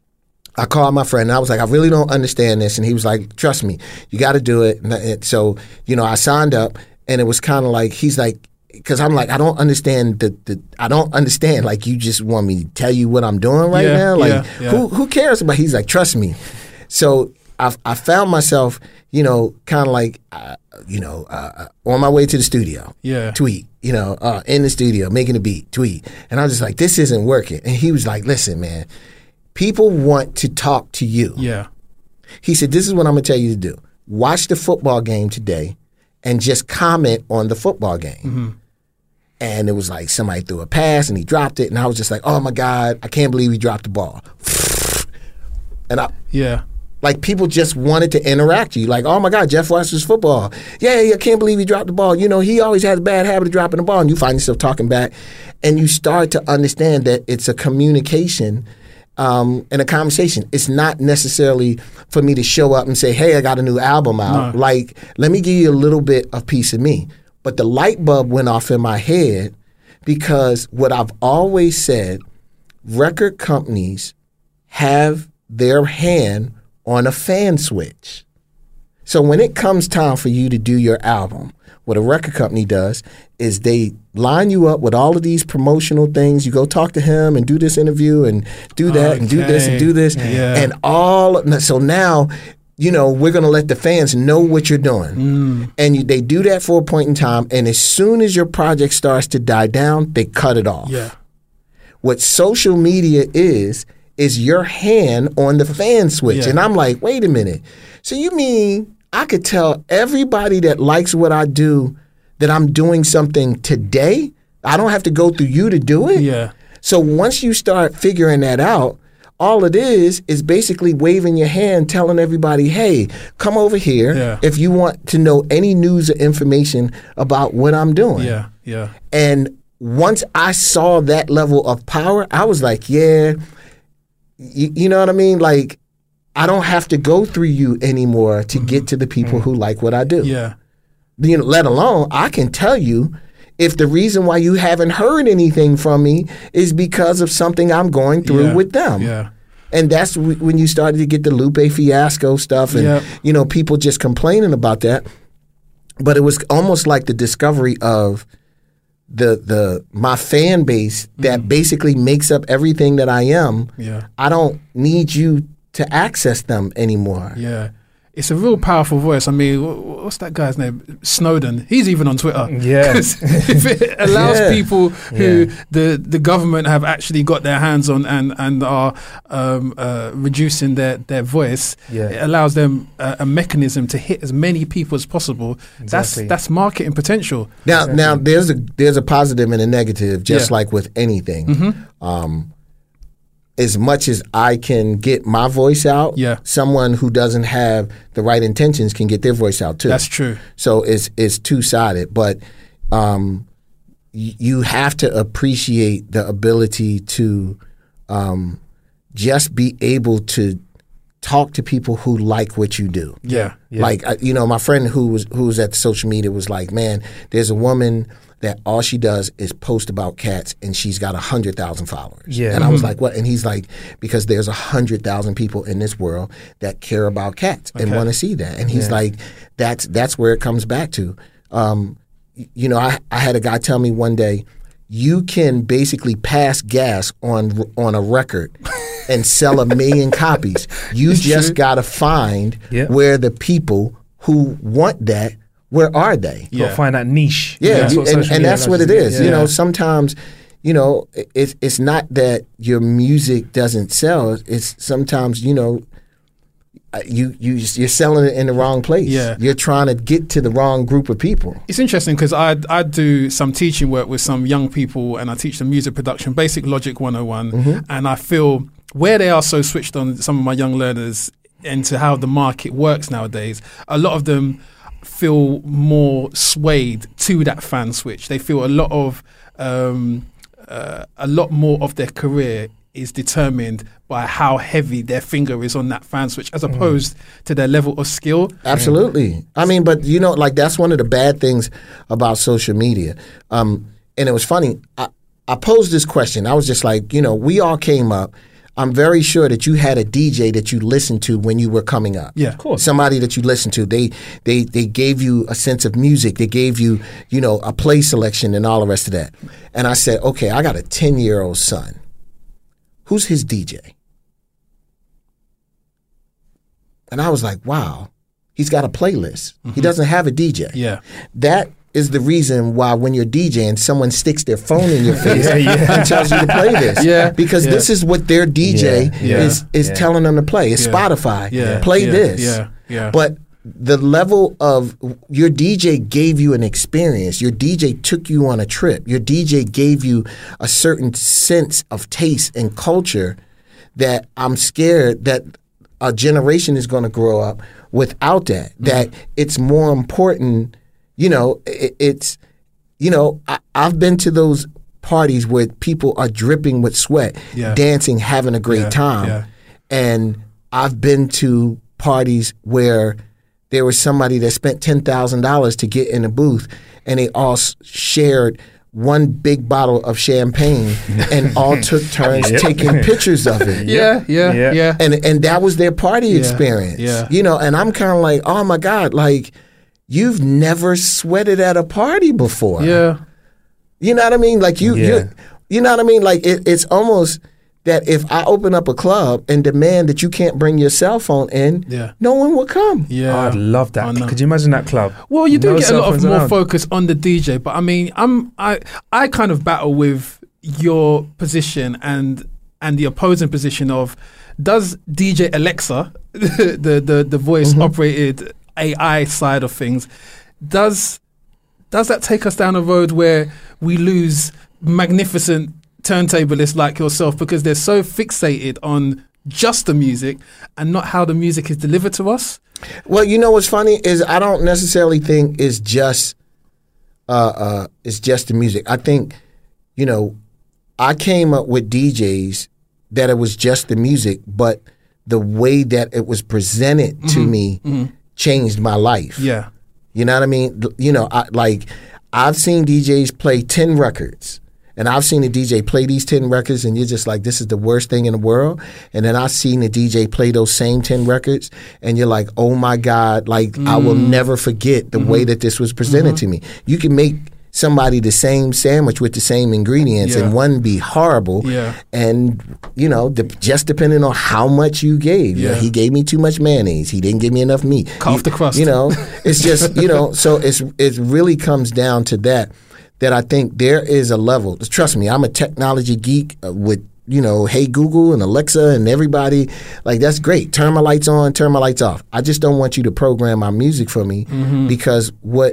I called my friend and I was like, I really don't understand this. And he was like, trust me, you got to do it. And so, you know, I signed up and it was kind of like, he's like, because I'm like, I don't understand the, the I don't understand. Like, you just want me to tell you what I'm doing right yeah, now? Like, yeah, yeah. who who cares about? He's like, trust me. So I I found myself, you know, kind of like, uh, you know, uh, on my way to the studio. Yeah. Tweet, you know, uh, in the studio, making a beat, tweet. And I was just like, this isn't working. And he was like, listen, man, people want to talk to you. Yeah. He said, this is what I'm going to tell you to do. Watch the football game today and just comment on the football game. Mm-hmm. And it was like somebody threw a pass and he dropped it. And I was just like, oh my God, I can't believe he dropped the ball. And I, yeah. like, people just wanted to interact with you. Like, oh my God, Jeff watches football. Yeah, yeah, I can't believe he dropped the ball. You know, he always has a bad habit of dropping the ball. And you find yourself talking back. And you start to understand that it's a communication. um, and a conversation. It's not necessarily for me to show up and say, hey, I got a new album out. No. Like, let me give you a little bit of piece of me. But the light bulb went off in my head because what I've always said, record companies have their hand on a fan switch. So when it comes time for you to do your album, what a record company does is they line you up with all of these promotional things. You go talk to him and do this interview and do that okay. and do this and do this. Yeah. And all, so now, you know, we're going to let the fans know what you're doing. Mm. And you, they do that for a point in time. And as soon as your project starts to die down, they cut it off. Yeah. What social media is, is your hand on the fan switch. Yeah. And I'm like, wait a minute. So you mean I could tell everybody that likes what I do that I'm doing something today? I don't have to go through you to do it? Yeah. So once you start figuring that out, all it is is basically waving your hand, telling everybody, hey, come over here Yeah. if you want to know any news or information about what I'm doing. Yeah, yeah. And once I saw that level of power, I was like, yeah, you, you know what I mean? Like, I don't have to go through you anymore to mm-hmm. get to the people mm-hmm. who like what I do. Yeah. You know, let alone, I can tell you if the reason why you haven't heard anything from me is because of something I'm going through Yeah. with them. Yeah. And that's w- when you started to get the Lupe Fiasco stuff and, Yep. you know, people just complaining about that. But it was almost like the discovery of the the my fan base that mm. basically makes up everything that I am. Yeah. I don't need you to access them anymore. Yeah. It's a real powerful voice. I mean, what's that guy's name? Snowden. He's even on Twitter. Yeah. If it allows Yeah. people who Yeah. the, the government have actually got their hands on and, and are um, uh, reducing their, their voice, Yeah. it allows them a, a mechanism to hit as many people as possible. Exactly. That's that's marketing potential. Now, now there's a there's a positive and a negative, just Yeah. like with anything. Mm-hmm. Um, as much as I can get my voice out, Yeah. someone who doesn't have the right intentions can get their voice out too. That's true. So it's it's two sided, but um, y- you have to appreciate the ability to um, just be able to talk to people who like what you do. Yeah. Yeah. Like uh, you know, my friend who was who was at the social media was like, "Man, there's a woman that all she does is post about cats, and she's got a hundred thousand followers." Yeah. And I was like, "What?" And he's like, "Because there's a hundred thousand people in this world that care about cats and Okay. want to see that." And he's Yeah. like, "That's that's where it comes back to." Um, y- you know, I I had a guy tell me one day, you can basically pass gas on on a record and sell a million copies. You It's just true. got to find Yeah. where the people who want that, where are they? Got to find that niche. Yeah, That's you- what and, social and media that's allows what you it to do. is. Yeah. You know, sometimes, you know, it's it's not that your music doesn't sell. It's sometimes, you know, uh, you you you're selling it in the wrong place. Yeah. You're trying to get to the wrong group of people. It's interesting because I I do some teaching work with some young people, and I teach them music production, basic Logic one oh one, Mm-hmm. and I feel where they are so switched on, some of my young learners, into how the market works nowadays. A lot of them feel more swayed to that fan switch. They feel a lot of um, uh, a lot more of their career is determined by how heavy their finger is on that fan switch, as opposed to their level of skill. Absolutely. I mean, but you know, like that's one of the bad things about social media. Um, and it was funny. I, I posed this question. I was just like, you know, we all came up. I'm very sure that you had a D J that you listened to when you were coming up. Yeah, of course. Somebody that you listened to. They they they gave you a sense of music. They gave you, you know, a play selection and all the rest of that. And I said, okay, I got a ten-year-old son. Who's his D J? And I was like, wow, he's got a playlist. Mm-hmm. He doesn't have a D J. Yeah. That is the reason why when you're DJing, someone sticks their phone in your face Yeah, yeah. and tells you to play this. Yeah, Because yeah. this is what their D J Yeah, yeah, is, is yeah. telling them to play. It's Yeah. Spotify. Yeah, Play yeah, this. yeah, yeah. But the level of your D J gave you an experience. Your D J took you on a trip. Your D J gave you a certain sense of taste and culture that I'm scared that a generation is going to grow up without that. Mm-hmm. That it's more important, you know, it, it's, you know, I, I've been to those parties where people are dripping with sweat, yeah. dancing, having a great yeah. time. Yeah. And I've been to parties where there was somebody that spent ten thousand dollars to get in a booth, and they all s- shared one big bottle of champagne and all took turns Yep. taking pictures of it. Yeah, yeah, Yeah. yeah. And and that was their party Yeah, experience. yeah. You know, and I'm kind of like, oh my God, like, you've never sweated at a party before. Yeah. You know what I mean? Like, you, Yeah. you, you know what I mean? Like, it, it's almost that if I open up a club and demand that you can't bring your cell phone in, Yeah. no one will come. Yeah. I'd love that. I know. Could you imagine that club? Well, you do No get a cell lot of phones more around. focus on the D J, but I mean, I'm I I kind of battle with your position and and the opposing position of, does D J Alexa, the the the voice Mm-hmm. operated A I side of things, does does that take us down a road where we lose magnificent turntablists like yourself because they're so fixated on just the music and not how the music is delivered to us? Well, you know what's funny is I don't necessarily think it's just uh, uh, it's just the music. I think, you know, I came up with D Js that it was just the music, but the way that it was presented Mm-hmm. to me changed my life. Yeah. You know what I mean? You know, I, like I've seen D Js play ten records, and I've seen a D J play these ten records, and you're just like, this is the worst thing in the world. And then I've seen a D J play those same ten records, and you're like, oh my God, like I will never forget the Mm-hmm. way that this was presented to me. You can make somebody the same sandwich with the same ingredients, Yeah. and one be horrible. Yeah. And, you know, de- just depending on how much you gave. You know, Yeah. he gave me too much mayonnaise. He didn't give me enough meat. Cut You- off the crust. You know, it's just, you know, so it's it really comes down to that, that I think there is a level. Trust me, I'm a technology geek uh, with, you know, Hey Google and Alexa and everybody. Like, that's great. Turn my lights on, turn my lights off. I just don't want you to program my music for me, Mm-hmm. because what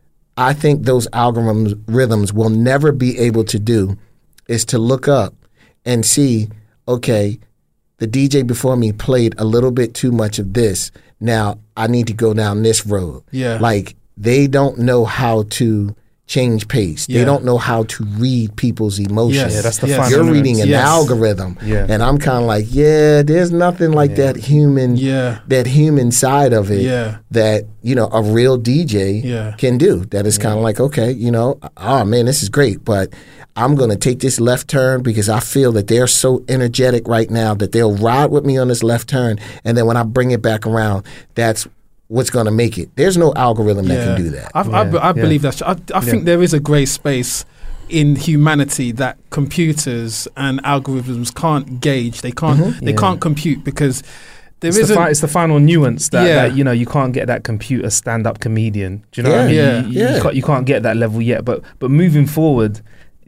I think those algorithms rhythms will never be able to do is to look up and see, okay, the D J before me played a little bit too much of this. Now I need to go down this road. Yeah. Like, they don't know how to change pace. Yeah. They don't know how to read people's emotions. Yes. Yeah, that's the Yes. fun. You're isn't it? reading an Yes. algorithm, Yeah. and I'm kind of like, yeah, there's nothing like that human, Yeah. that human side of it Yeah. that, you know, a real D J Yeah. can do. That is kind of like, okay, you know, oh man, this is great, but I'm going to take this left turn because I feel that they're so energetic right now that they'll ride with me on this left turn, and then when I bring it back around, that's what's going to make it. There's no algorithm that can do that. I, I, Yeah, I believe yeah. that's. I, I think there is a grey space in humanity that computers and algorithms can't gauge. They can't. They Yeah. can't compute because there It's the, isn't. fi- it's the final nuance that, Yeah. that you know you can't get that computer stand-up comedian. Do you know what I mean? Yeah, You, you, yeah. you, can't, you can't get that level yet. But but moving forward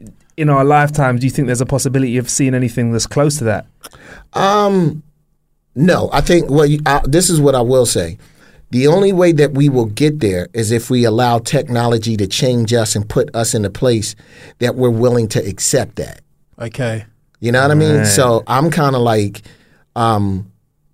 in our lifetimes, do you think there's a possibility of seeing anything that's close to that? Um, no, I think, well, you, I, this is what I will say. The only way that we will get there is if we allow technology to change us and put us in a place that we're willing to accept that. Okay. You know what I mean? Right. So I'm kind of like, um,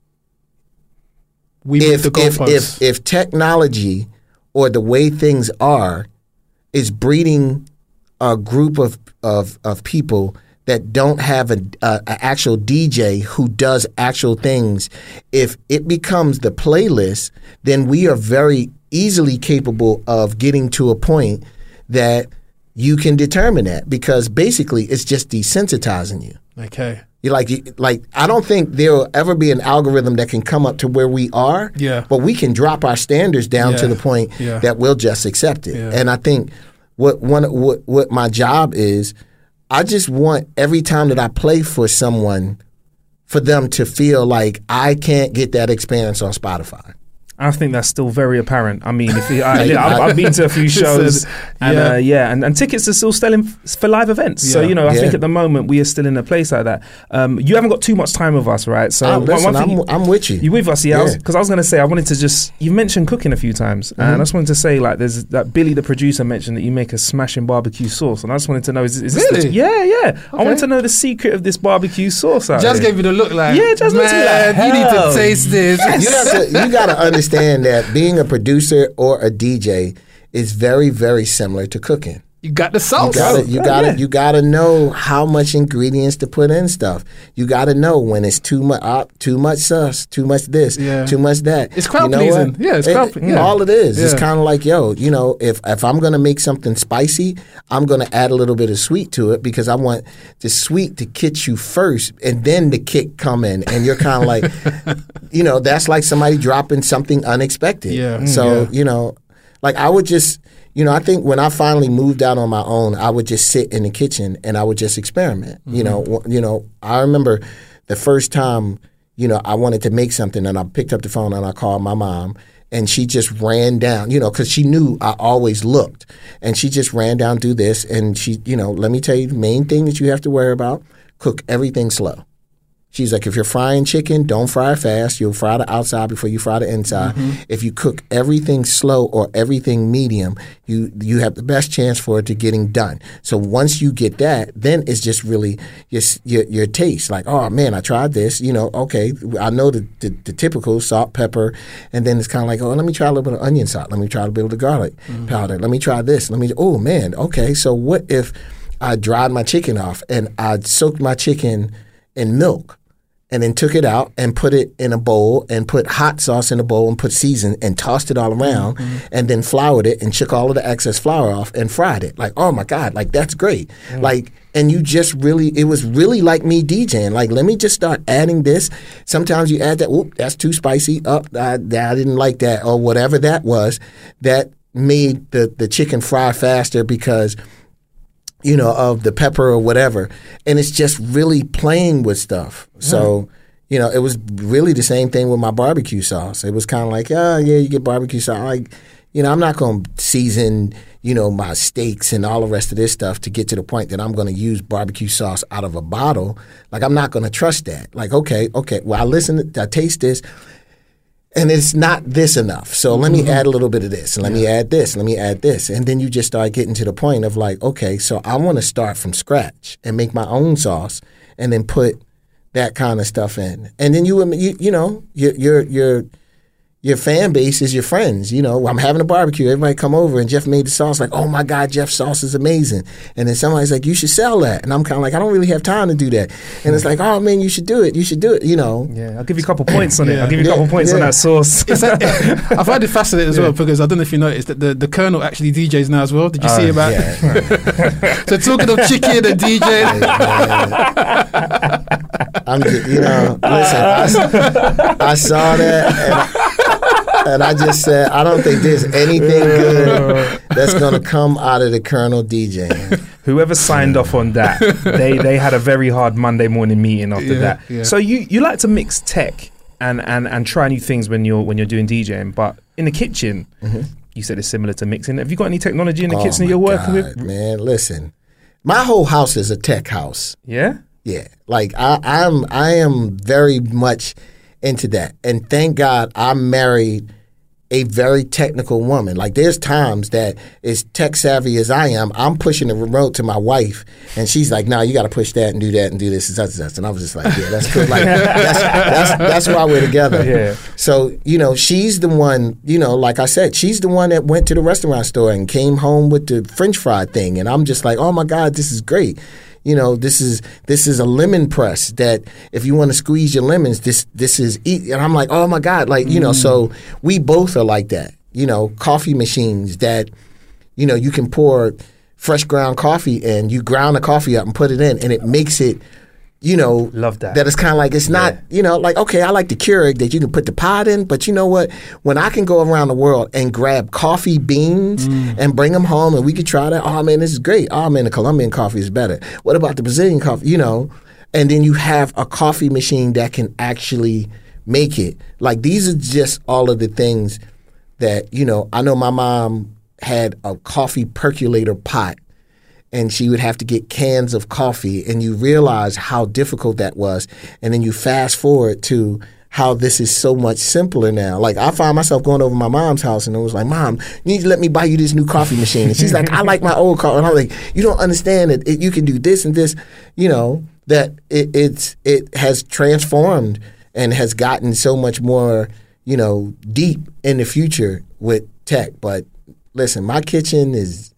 We move if, the if goalposts. if if technology or the way things are is breeding a group of of, of people that don't have a, a, a actual D J who does actual things, if it becomes the playlist, then we are very easily capable of getting to a point that you can determine that, because basically it's just desensitizing you. okay. You like, you, like I don't think there will ever be an algorithm that can come up to where we are. Yeah. But we can drop our standards down Yeah. to the point Yeah. that we'll just accept it. Yeah. And I think what one what what my job is, I just want every time that I play for someone, for them to feel like I can't get that experience on Spotify. I think that's still very apparent. I mean, if you, I, Yeah, I've, I've been to a few shows, Said, and yeah. uh, yeah, and, and tickets are still selling f- for live events. So Yeah. you know, I Yeah. think at the moment we are still in a place like that. Um, you haven't got too much time with us, right? So Oh, one- listen, one thing I'm, you- I'm with you. You with us, yeah? Yeah. Because I was going to say, I wanted to just, you mentioned cooking a few times, Mm-hmm. and I just wanted to say, like, there's that Billy, the producer, mentioned that you make a smashing barbecue sauce, and I just wanted to know, is, is this Really? the, yeah, yeah. I Okay. wanted to know the secret of this barbecue sauce. Out Jazz here. gave you the look like, Yeah, Jazz looked at me man, like, you need hell. to taste this. You have to, you got to understand that being a producer or a D J is very, very similar to cooking. You got the sauce. You gotta, you gotta, you gotta know how much ingredients to put in stuff. You gotta know when it's too much, uh, too much sauce, too much this, Yeah. too much that. It's crowd You know pleasing. what? Yeah, it's It- crowd ple- yeah. All it is. It's Yeah. kind of like, yo, you know, if if I'm gonna make something spicy, I'm gonna add a little bit of sweet to it because I want the sweet to kick you first, and then the kick come in, and you're kind of like, you know, that's like somebody dropping something unexpected. Yeah. So Mm, yeah. you know, like I would just. You know, I think when I finally moved out on my own, I would just sit in the kitchen and I would just experiment. Mm-hmm. You know, w- you know, I remember the first time, you know, I wanted to make something and I picked up the phone and I called my mom and she just ran down, you know, because she knew I always looked. And she just ran down, do this. And she, you know, let me tell you the main thing that you have to worry about, cook everything slow. She's like, if you're frying chicken, don't fry it fast. You'll fry the outside before you fry the inside. Mm-hmm. If you cook everything slow or everything medium, you you have the best chance for it to getting done. So once you get that, then it's just really your your, your taste. Like, oh man, I tried this. You know, okay, I know the the, the typical salt, pepper, and then it's kind of like, oh, let me try a little bit of onion salt. Let me try a little bit of garlic mm-hmm. powder. Let me try this. Let me. Oh man, okay. So what if I dried my chicken off and I soaked my chicken in milk? And then took it out and put it in a bowl and put hot sauce in a bowl and put season and tossed it all around mm-hmm. and then floured it and shook all of the excess flour off and fried it. Like, oh my God, like that's great. Mm. Like, and you just really, it was really like me DJing. Like, let me just start adding this. Sometimes you add that, whoop, that's too spicy. Up, oh, I, I didn't like that or whatever that was that made the, the chicken fry faster because you know, of the pepper or whatever. And it's just really playing with stuff. Mm. So, you know, it was really the same thing with my barbecue sauce. It was kind of like, oh, yeah, you get barbecue sauce. Like, you know, I'm not going to season, you know, my steaks and all the rest of this stuff to get to the point that I'm going to use barbecue sauce out of a bottle. Like, I'm not going to trust that. Like, okay, okay, well, I listen, to, I taste this. And it's not this enough. So let me add a little bit of this, and let yeah. me add this, and let me add this. And then you just start getting to the point of like, okay, so I want to start from scratch and make my own sauce and then put that kind of stuff in. And then you, you, you know, your, your, your, your fan base is your friends. You know, I'm having a barbecue. Everybody come over, and Jeff made the sauce. Like, oh my God, Jeff's sauce is amazing. And then somebody's like, you should sell that. And I'm kind of like, I don't really have time to do that. And it's like, oh man, you should do it. You should do it. You know. Yeah, I'll give you a couple points on it. Yeah. I'll give you a couple yeah, points yeah. on that sauce. Like, I find it fascinating as yeah. well because I don't know if you noticed that the, the Colonel actually D Js now as well. Did you uh, see about? Yeah. So talking of chicken and DJing. I'm just, you know, listen, I, I saw that. And, And I just said, I don't think there's anything good that's going to come out of the Colonel DJing. Whoever signed off on that, they, they had a very hard Monday morning meeting after yeah, that. Yeah. So you, you like to mix tech and, and, and try new things when you're when you're doing DJing, but in the kitchen, mm-hmm. you said it's similar to mixing. Have you got any technology in the oh kitchen that you're working God, with? Man, listen, my whole house is a tech house. Yeah, yeah. Like I, I'm, I am very much into that, and thank God I'm married a very technical woman. Like there's times that as tech savvy as I am, I'm pushing the remote to my wife, and she's like, "No, nah, you got to push that and do that and do this and such and such." And I was just like, "Yeah, that's cool." Like that's that's that's why we're together. Yeah. So you know, she's the one. You know, like I said, she's the one that went to the restaurant store and came home with the French fry thing, and I'm just like, "Oh my God, this is great." You know, this is this is a lemon press that if you want to squeeze your lemons, this this is eat. And I'm like, oh my God, like, you mm. know, so we both are like that. You know, coffee machines that, you know, you can pour fresh ground coffee in, you ground the coffee up and put it in, and it makes it, you know, love that. That it's kind of like, it's not, yeah. you know, like, okay, I like the Keurig that you can put the pot in, but you know what? When I can go around the world and grab coffee beans mm. and bring them home and we could try that, oh man, this is great. Oh man, the Colombian coffee is better. What about the Brazilian coffee? You know, and then you have a coffee machine that can actually make it. Like these are just all of the things that, you know, I know my mom had a coffee percolator pot. And she would have to get cans of coffee, and you realize how difficult that was. And then you fast forward to how this is so much simpler now. Like I find myself going over to my mom's house, and it was like, "Mom, you need to let me buy you this new coffee machine." And she's like, "I like my old coffee." And I'm like, "You don't understand it. it you can do this and this." You know that it, it's it has transformed and has gotten so much more, you know, deep in the future with tech. But listen, my kitchen is.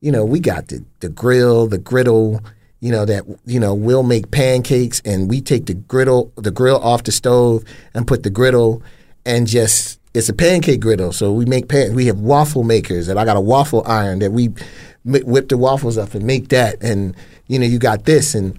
you know, we got the, the grill, the griddle, you know, that, you know, we'll make pancakes and we take the griddle, the grill off the stove and put the griddle and just, it's a pancake griddle. So we make, pan, we have waffle makers and I got a waffle iron that we whip the waffles up and make that. And, you know, you got this. And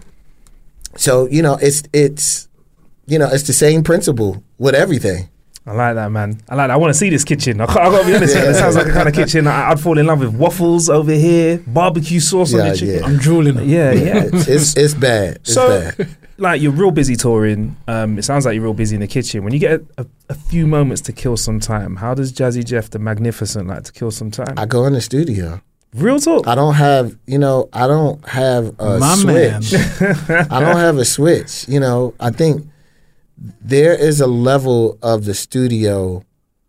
so, you know, it's, it's, you know, it's the same principle with everything. I like that, man. I like that. I want to see this kitchen. I, I got to be honest, yeah. man. It sounds like a kind of kitchen I, I'd fall in love with. Waffles over here, barbecue sauce yeah, on the chicken. Yeah. I'm drooling. Yeah, yeah. it's, it's it's bad. It's so, bad. like, you're real busy touring. Um, it sounds like you're real busy in the kitchen. When you get a, a, a few moments to kill some time, how does Jazzy Jeff the Magnificent like to kill some time? I go in the studio. Real talk. I don't have, you know, I don't have a My switch. I don't have a switch. You know, I think there is a level of the studio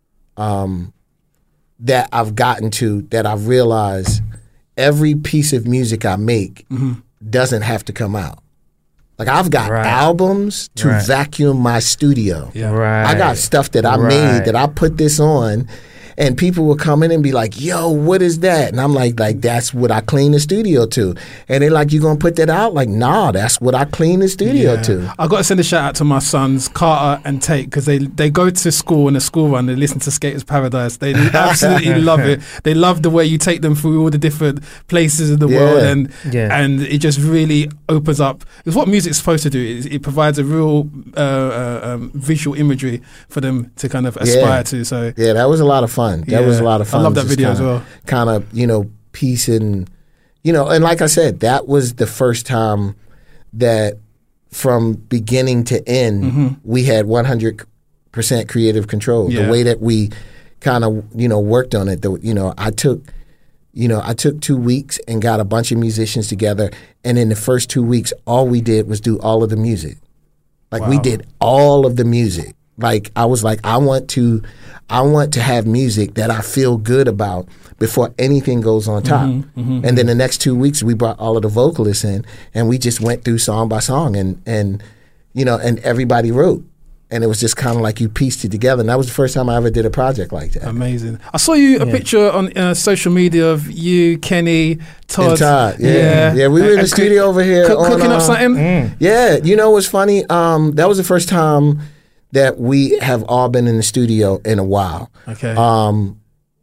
um, that I've gotten to that I realize every piece of music I make mm-hmm. doesn't have to come out. Like I've got right. albums to right. vacuum my studio. Yeah. Right. I got stuff that I right. made that I put this on. And people will come in and be like, yo, what is that? And I'm like, like that's what I clean the studio to. And they're like, you going to put that out? Like, nah, that's what I clean the studio yeah. to. I got to send a shout out to my sons, Carter and Tate, because they, they go to school in a school run. They listen to Skaters Paradise. They absolutely love it. They love the way you take them through all the different places of the yeah. world. And yeah. and it just really opens up. It's what music's supposed to do. It, it provides a real uh, uh, um, visual imagery for them to kind of aspire yeah. to. So yeah, that was a lot of fun. That yeah. was a lot of fun. I love that video as well. Kind of, you know, piecing, you know, and like I said, that was the first time that from beginning to end, mm-hmm. we had one hundred percent creative control. Yeah. The way that we kind of, you know, worked on it, the, you know, I took, you know, I took two weeks and got a bunch of musicians together. And in the first two weeks, all we did was do all of the music. Like wow. we did all of the music. Like I was like, I want to, I want to have music that I feel good about before anything goes on top. Mm-hmm, mm-hmm, and then the next two weeks, we brought all of the vocalists in, and we just went through song by song, and and you know, and everybody wrote, and it was just kind of like you pieced it together. And that was the first time I ever did a project like that. Amazing. I saw you a yeah. picture on uh, social media of you, Kenny, Todd. And Todd, yeah, yeah. yeah we were in the studio cook, over here cook, on, cooking uh, up something. Mm. Yeah, you know what's funny? Um, that was the first time that we have all been in the studio in a while. Okay. Um,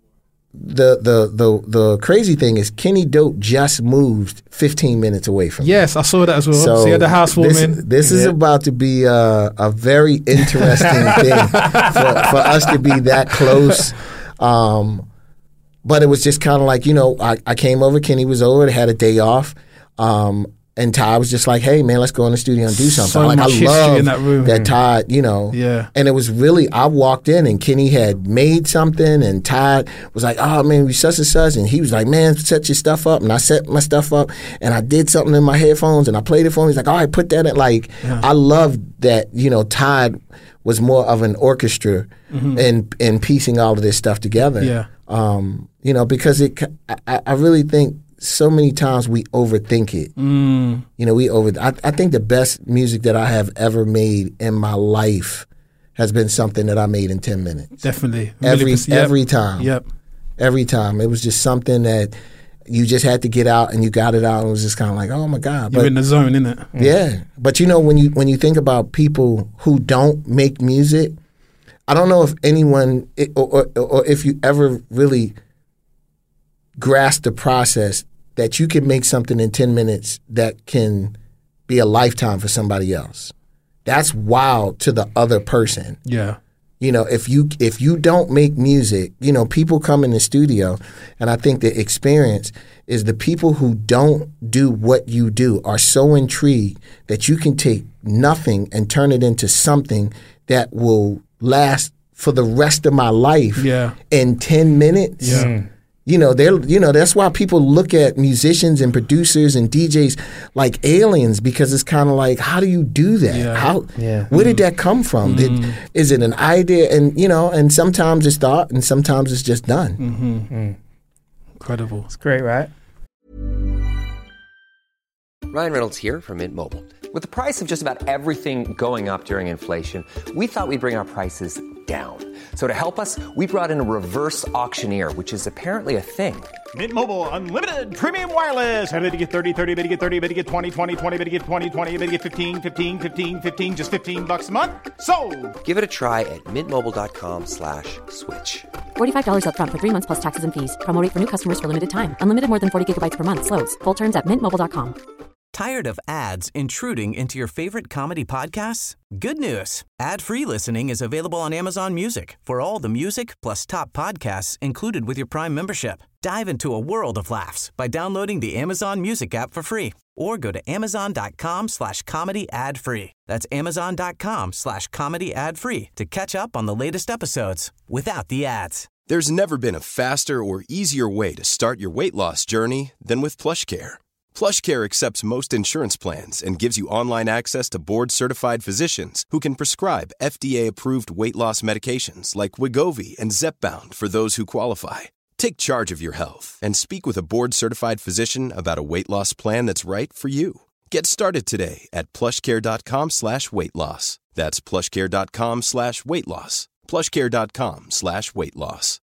the the the the crazy thing is Kenny Dope just moved fifteen minutes away from yes, me. I saw that as well. So, so you had the housewarming. This, this yeah. is about to be a, a very interesting thing for, for us to be that close. Um, but it was just kind of like, you know, I, I came over, Kenny was over, had a day off. Um, And Todd was just like, "Hey man, let's go in the studio and do something." So like much I love in that, room. that Todd, you know. Yeah. And it was really, I walked in and Kenny had made something, and Todd was like, "Oh man, we such and such," and he was like, "Man, set your stuff up," and I set my stuff up, and I did something in my headphones, and I played it for him. He's like, "All right, put that in." Like, yeah. I loved that, you know, Todd was more of an orchestra mm-hmm. and and piecing all of this stuff together. Yeah. Um, you know, because it, I, I really think. So many times we overthink it. Mm. You know, we over. I, I think the best music that I have ever made in my life has been something that I made in ten minutes. Definitely. Every yep. every time. Yep. Every time. It was just something that you just had to get out, and you got it out, and it was just kind of like, oh my God. You're but, in the zone, innit? Mm. Yeah. But you know, when you when you think about people who don't make music, I don't know if anyone, or, or, or if you ever really grasp the process that you can make something in ten minutes that can be a lifetime for somebody else. That's wild to the other person. Yeah. You know, if you if you don't make music, you know, people come in the studio, and I think the experience is the people who don't do what you do are so intrigued that you can take nothing and turn it into something that will last for the rest of my life yeah. in ten minutes. Yeah. Mm. You know, they're you know, that's why people look at musicians and producers and D Js like aliens, because it's kind of like, how do you do that? Yeah. How yeah. where did that come from? Mm-hmm. Did, is it an idea? And you know, and sometimes it's thought, and sometimes it's just done. Mm-hmm. Mm. Incredible. It's great, right? Ryan Reynolds here from Mint Mobile. With the price of just about everything going up during inflation, we thought we'd bring our prices down. So to help us, we brought in a reverse auctioneer, which is apparently a thing. Mint Mobile Unlimited Premium Wireless. How to get thirty, thirty, how to get thirty, how to get twenty, twenty, twenty, how to get twenty, twenty, how to get fifteen, fifteen, fifteen, fifteen, just fifteen bucks a month? Sold! Give it a try at mintmobile.com slash switch. forty-five dollars up front for three months plus taxes and fees. Promo rate for new customers for limited time. Unlimited more than forty gigabytes per month. Slows full terms at mint mobile dot com. Tired of ads intruding into your favorite comedy podcasts? Good news. Ad-free listening is available on Amazon Music for all the music plus top podcasts included with your Prime membership. Dive into a world of laughs by downloading the Amazon Music app for free or go to amazon.com slash comedy ad free. That's amazon.com slash comedy ad free to catch up on the latest episodes without the ads. There's never been a faster or easier way to start your weight loss journey than with PlushCare. PlushCare accepts most insurance plans and gives you online access to board-certified physicians who can prescribe F D A-approved weight loss medications like Wegovy and Zepbound for those who qualify. Take charge of your health and speak with a board-certified physician about a weight loss plan that's right for you. Get started today at plushcare.com slash weight loss. That's plushcare.com slash weight loss. plushcare.com slash weight loss.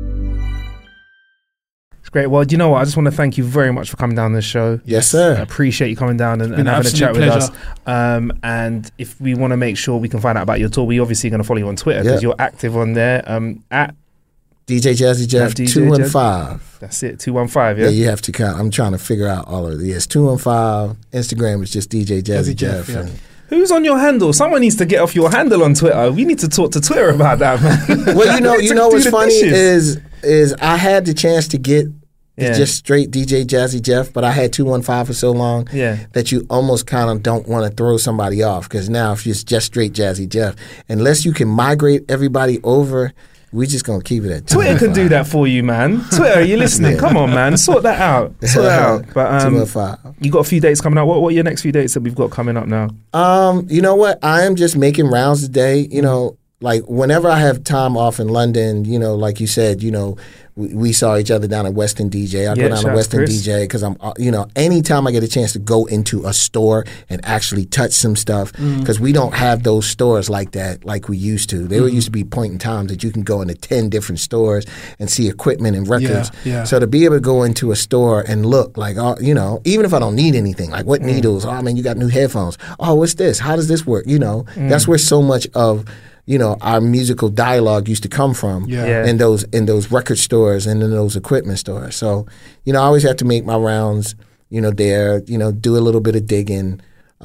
It's great. Well, do you know what? I just want to thank you very much for coming down this show. Yes, sir. I appreciate you coming down and, Been and having a chat absolute with us. Um, and if we want to make sure we can find out about your tour, we obviously going to follow you on Twitter because Yep. you're active on there. Um, at D J Jazzy Jeff, At D J two one Jazzy. five. That's it, two one five. Yeah. Yeah, you have to count. I'm trying to figure out all of this. two one five. Instagram is just D J Jazzy, Jazzy Jeff. Jeff, yeah. and- Who's on your handle? Someone needs to get off your handle on Twitter. We need to talk to Twitter about that, man. Well, you know, We need you to know do what's the funny dishes. is is I had the chance to get Yeah. just straight D J Jazzy Jeff, but I had two one five for so long Yeah. that you almost kind of don't want to throw somebody off because now if it's just straight Jazzy Jeff, unless you can migrate everybody over, we just gonna keep it at two one five. Twitter can do that for you, man. Twitter, you listening? Come on, man. Sort that out. Sort that out. But two one um, five. you got a few dates coming up. What, what are your next few dates that we've got coming up now? Um, you know what? I am just making rounds today. You know, like whenever I have time off in London, you know, like you said, you know, we, we saw each other down at Weston D J. I Yeah, go down shout to out Weston Chris. D J because I'm, uh, you know, anytime I get a chance to go into a store and actually touch some stuff, because we don't have those stores like that like we used to. There used to be point in times that you can go into ten different stores and see equipment and records. Yeah, yeah. So to be able to go into a store and look like, oh, you know, even if I don't need anything, like what needles? Oh, man, you got new headphones. Oh, what's this? How does this work? You know, that's where so much of you know, our musical dialogue used to come from Yeah. Yeah. in those in those record stores and in those equipment stores. So, you know, I always have to make my rounds, you know, there, you know, do a little bit of digging,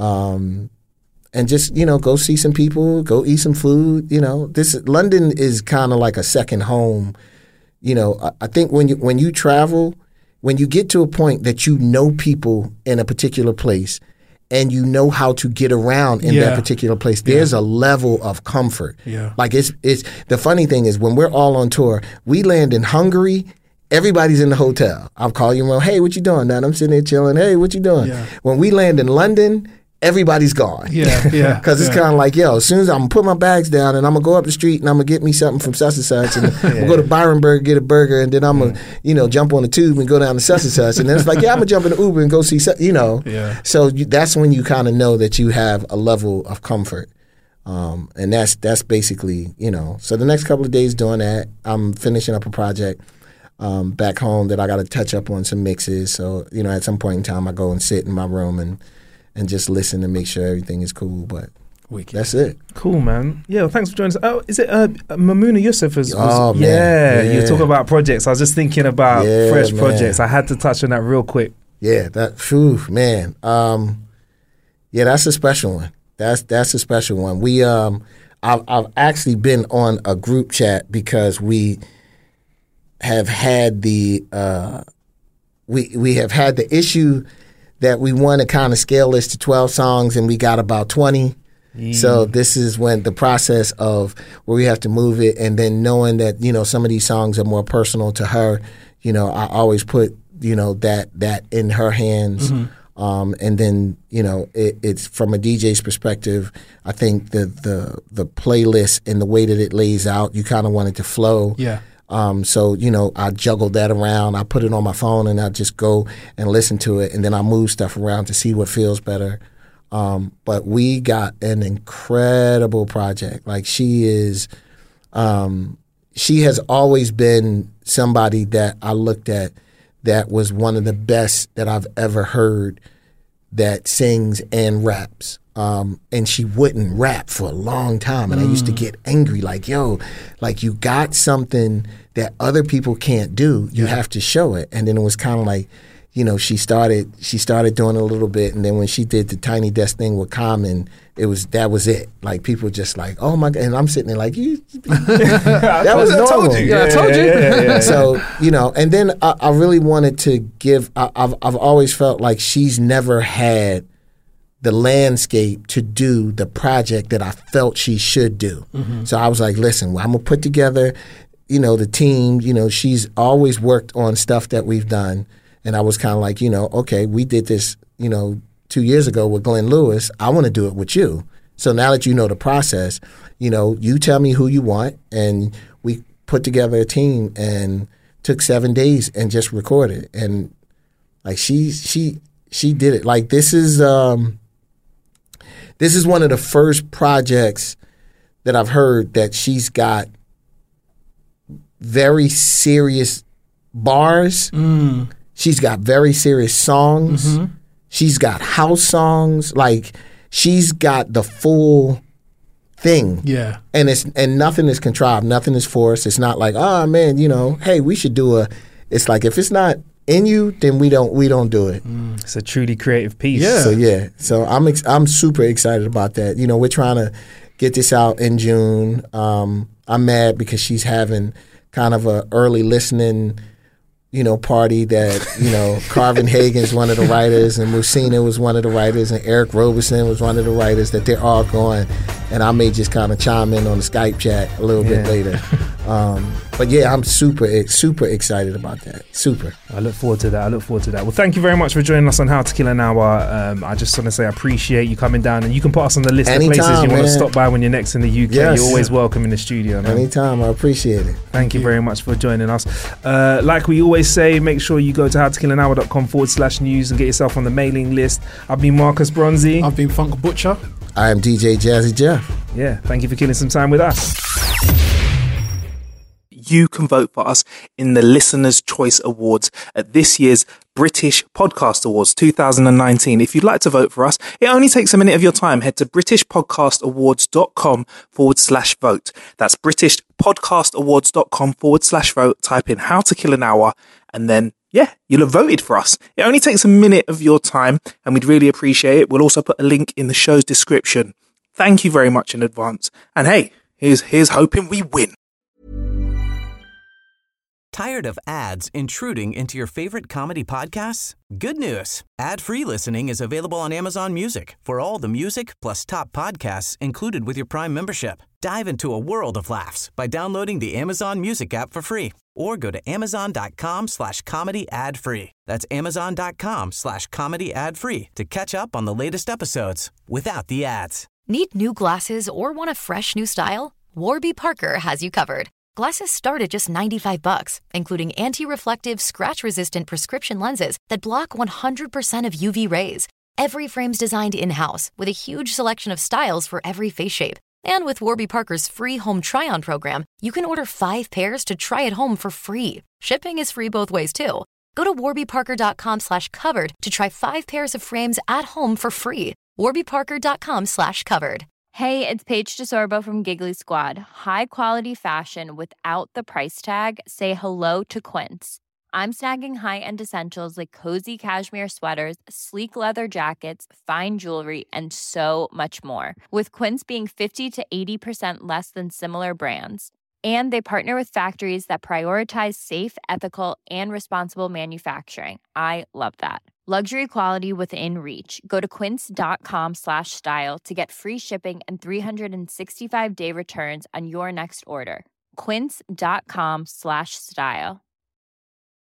um, and just, you know, go see some people, go eat some food. You know, this London is kind of like a second home. You know, I, I think when you when you travel, when you get to a point that you know people in a particular place, and you know how to get around in Yeah. that particular place, there's a level of comfort. Yeah. Like it's it's the funny thing is when we're all on tour, we land in Hungary, everybody's in the hotel. I'll call you around, hey, what you doing? And I'm sitting there chilling, hey, what you doing? Yeah. When we land in London, everybody's gone. Yeah, yeah, Because it's yeah. kind of like, yo, as soon as I'm gonna put my bags down and I'm gonna go up the street and I'm gonna get me something from such and such, and we'll go to Byronburg, get a burger, and then I'm gonna, you know, jump on the tube and go down to such and such, and then it's like, yeah, I'm gonna jump in the Uber and go see, such, you know. Yeah. So you, that's when you kind of know that you have a level of comfort, um, and that's that's basically, you know. So the next couple of days doing that, I'm finishing up a project um, back home that I got to touch up on some mixes. So you know, at some point in time, I go and sit in my room and. and just listen to make sure everything is cool. But Wicked. that's it. Cool, man. Yeah, well, thanks for joining us. Oh, is it uh, Mamuna Yusuf? Was, was, Oh, man. yeah, Yeah. you were talking about projects. I was just thinking about Yeah, fresh man. projects. I had to touch on that real quick. Yeah, that phew, man. Um, yeah, that's a special one. That's that's a special one. We um, I've I've actually been on a group chat because we have had the uh, we we have had the issue that we want to kind of scale this to twelve songs and we got about twenty. So this is when the process of where we have to move it, and then knowing that, you know, some of these songs are more personal to her, you know, I always put, you know, that that in her hands. Mm-hmm. Um, and then, you know, it, it's from a D J's perspective, I think the the the playlist and the way that it lays out, you kind of want it to flow. Yeah. Um, so, you know, I juggle that around. I put it on my phone and I just go and listen to it, and then I move stuff around to see what feels better. Um, but we got an incredible project. Like, she is Um, she has always been somebody that I looked at that was one of the best that I've ever heard that sings and raps. Um, and she wouldn't rap for a long time. And mm. I used to get angry, like, yo, like you got something that other people can't do. You yeah. have to show it. And then it was kind of like, you know, she started she started doing a little bit. And then when she did the Tiny Desk thing with Common, it was that was it. Like people just like, oh my God. And I'm sitting there like, you, that was normal. I told you. Yeah, I told you. Yeah, yeah, yeah, yeah. So, you know, and then I, I really wanted to give, I, I've, I've always felt like she's never had the landscape to do the project that I felt she should do. Mm-hmm. So I was like, listen, well, I'm going to put together, you know, the team. You know, she's always worked on stuff that we've done. And I was kind of like, you know, okay, we did this, you know, two years ago with Glenn Lewis. I want to do it with you. So now that you know the process, you know, you tell me who you want. And we put together a team and took seven days and just recorded. And like she, she, she did it. Like this is, um, This is one of the first projects that I've heard that she's got very serious bars. Mm. She's got very serious songs. Mm-hmm. She's got house songs. Like she's got the full thing. Yeah. And it's and nothing is contrived. Nothing is forced. It's not like, oh man, you know, hey, we should do a. It's like if it's not in you, then we don't we don't do it. Mm, it's a truly creative piece. Yeah. So yeah, so I'm ex- I'm super excited about that. You know, we're trying to get this out in June. Um, I'm mad because she's having kind of a early listening, you know, party that, you know, Carvin Hagen's one of the writers and Musina was one of the writers and Eric Roberson was one of the writers, that they're all going. And I may just kind of chime in on the Skype chat a little yeah. bit later. Um, but yeah, I'm super, super excited about that. Super. I look forward to that. I look forward to that. Well, thank you very much for joining us on How to Kill an Hour. Um, I just want to say I appreciate you coming down, and you can put us on the list Anytime, of places you man. want to stop by when you're next in the U K. Yes. You're always welcome in the studio, man. Anytime. I appreciate it. Thank, thank you, you very much for joining us. Uh, like we always say, make sure you go to howtokillanhour.com forward slash news and get yourself on the mailing list. I've been Marcus Bronzy. I've been Funk Butcher. I am D J Jazzy Jeff. Yeah, thank you for killing some time with us. You can vote for us in the Listener's Choice Awards at this year's British Podcast Awards two thousand nineteen. If you'd like to vote for us, it only takes a minute of your time. Head to britishpodcastawards.com forward slash vote. That's britishpodcastawards.com forward slash vote. Type in How to Kill an Hour and then, yeah, you'll have voted for us. It only takes a minute of your time and we'd really appreciate it. We'll also put a link in the show's description. Thank you very much in advance. And hey, here's, here's hoping we win. Tired of ads intruding into your favorite comedy podcasts? Good news. Ad-free listening is available on Amazon Music for all the music plus top podcasts included with your Prime membership. Dive into a world of laughs by downloading the Amazon Music app for free or go to amazon.com slash comedy ad free. That's amazon.com slash comedy ad free to catch up on the latest episodes without the ads. Need new glasses or want a fresh new style? Warby Parker has you covered. Glasses start at just ninety-five bucks, including anti-reflective, scratch-resistant prescription lenses that block one hundred percent of U V rays. Every frame's designed in-house with a huge selection of styles for every face shape. And with Warby Parker's free home try-on program, you can order five pairs to try at home for free. Shipping is free both ways, too. Go to warbyparker.com slash covered to try five pairs of frames at home for free. warbyparker.com slash covered. Hey, it's Paige DeSorbo from Giggly Squad. High quality fashion without the price tag. Say hello to Quince. I'm snagging high-end essentials like cozy cashmere sweaters, sleek leather jackets, fine jewelry, and so much more. With Quince being fifty to eighty percent less than similar brands. And they partner with factories that prioritize safe, ethical, and responsible manufacturing. I love that. Luxury quality within reach. Go to quince.com slash style to get free shipping and three sixty-five day returns on your next order. Quince.com slash style.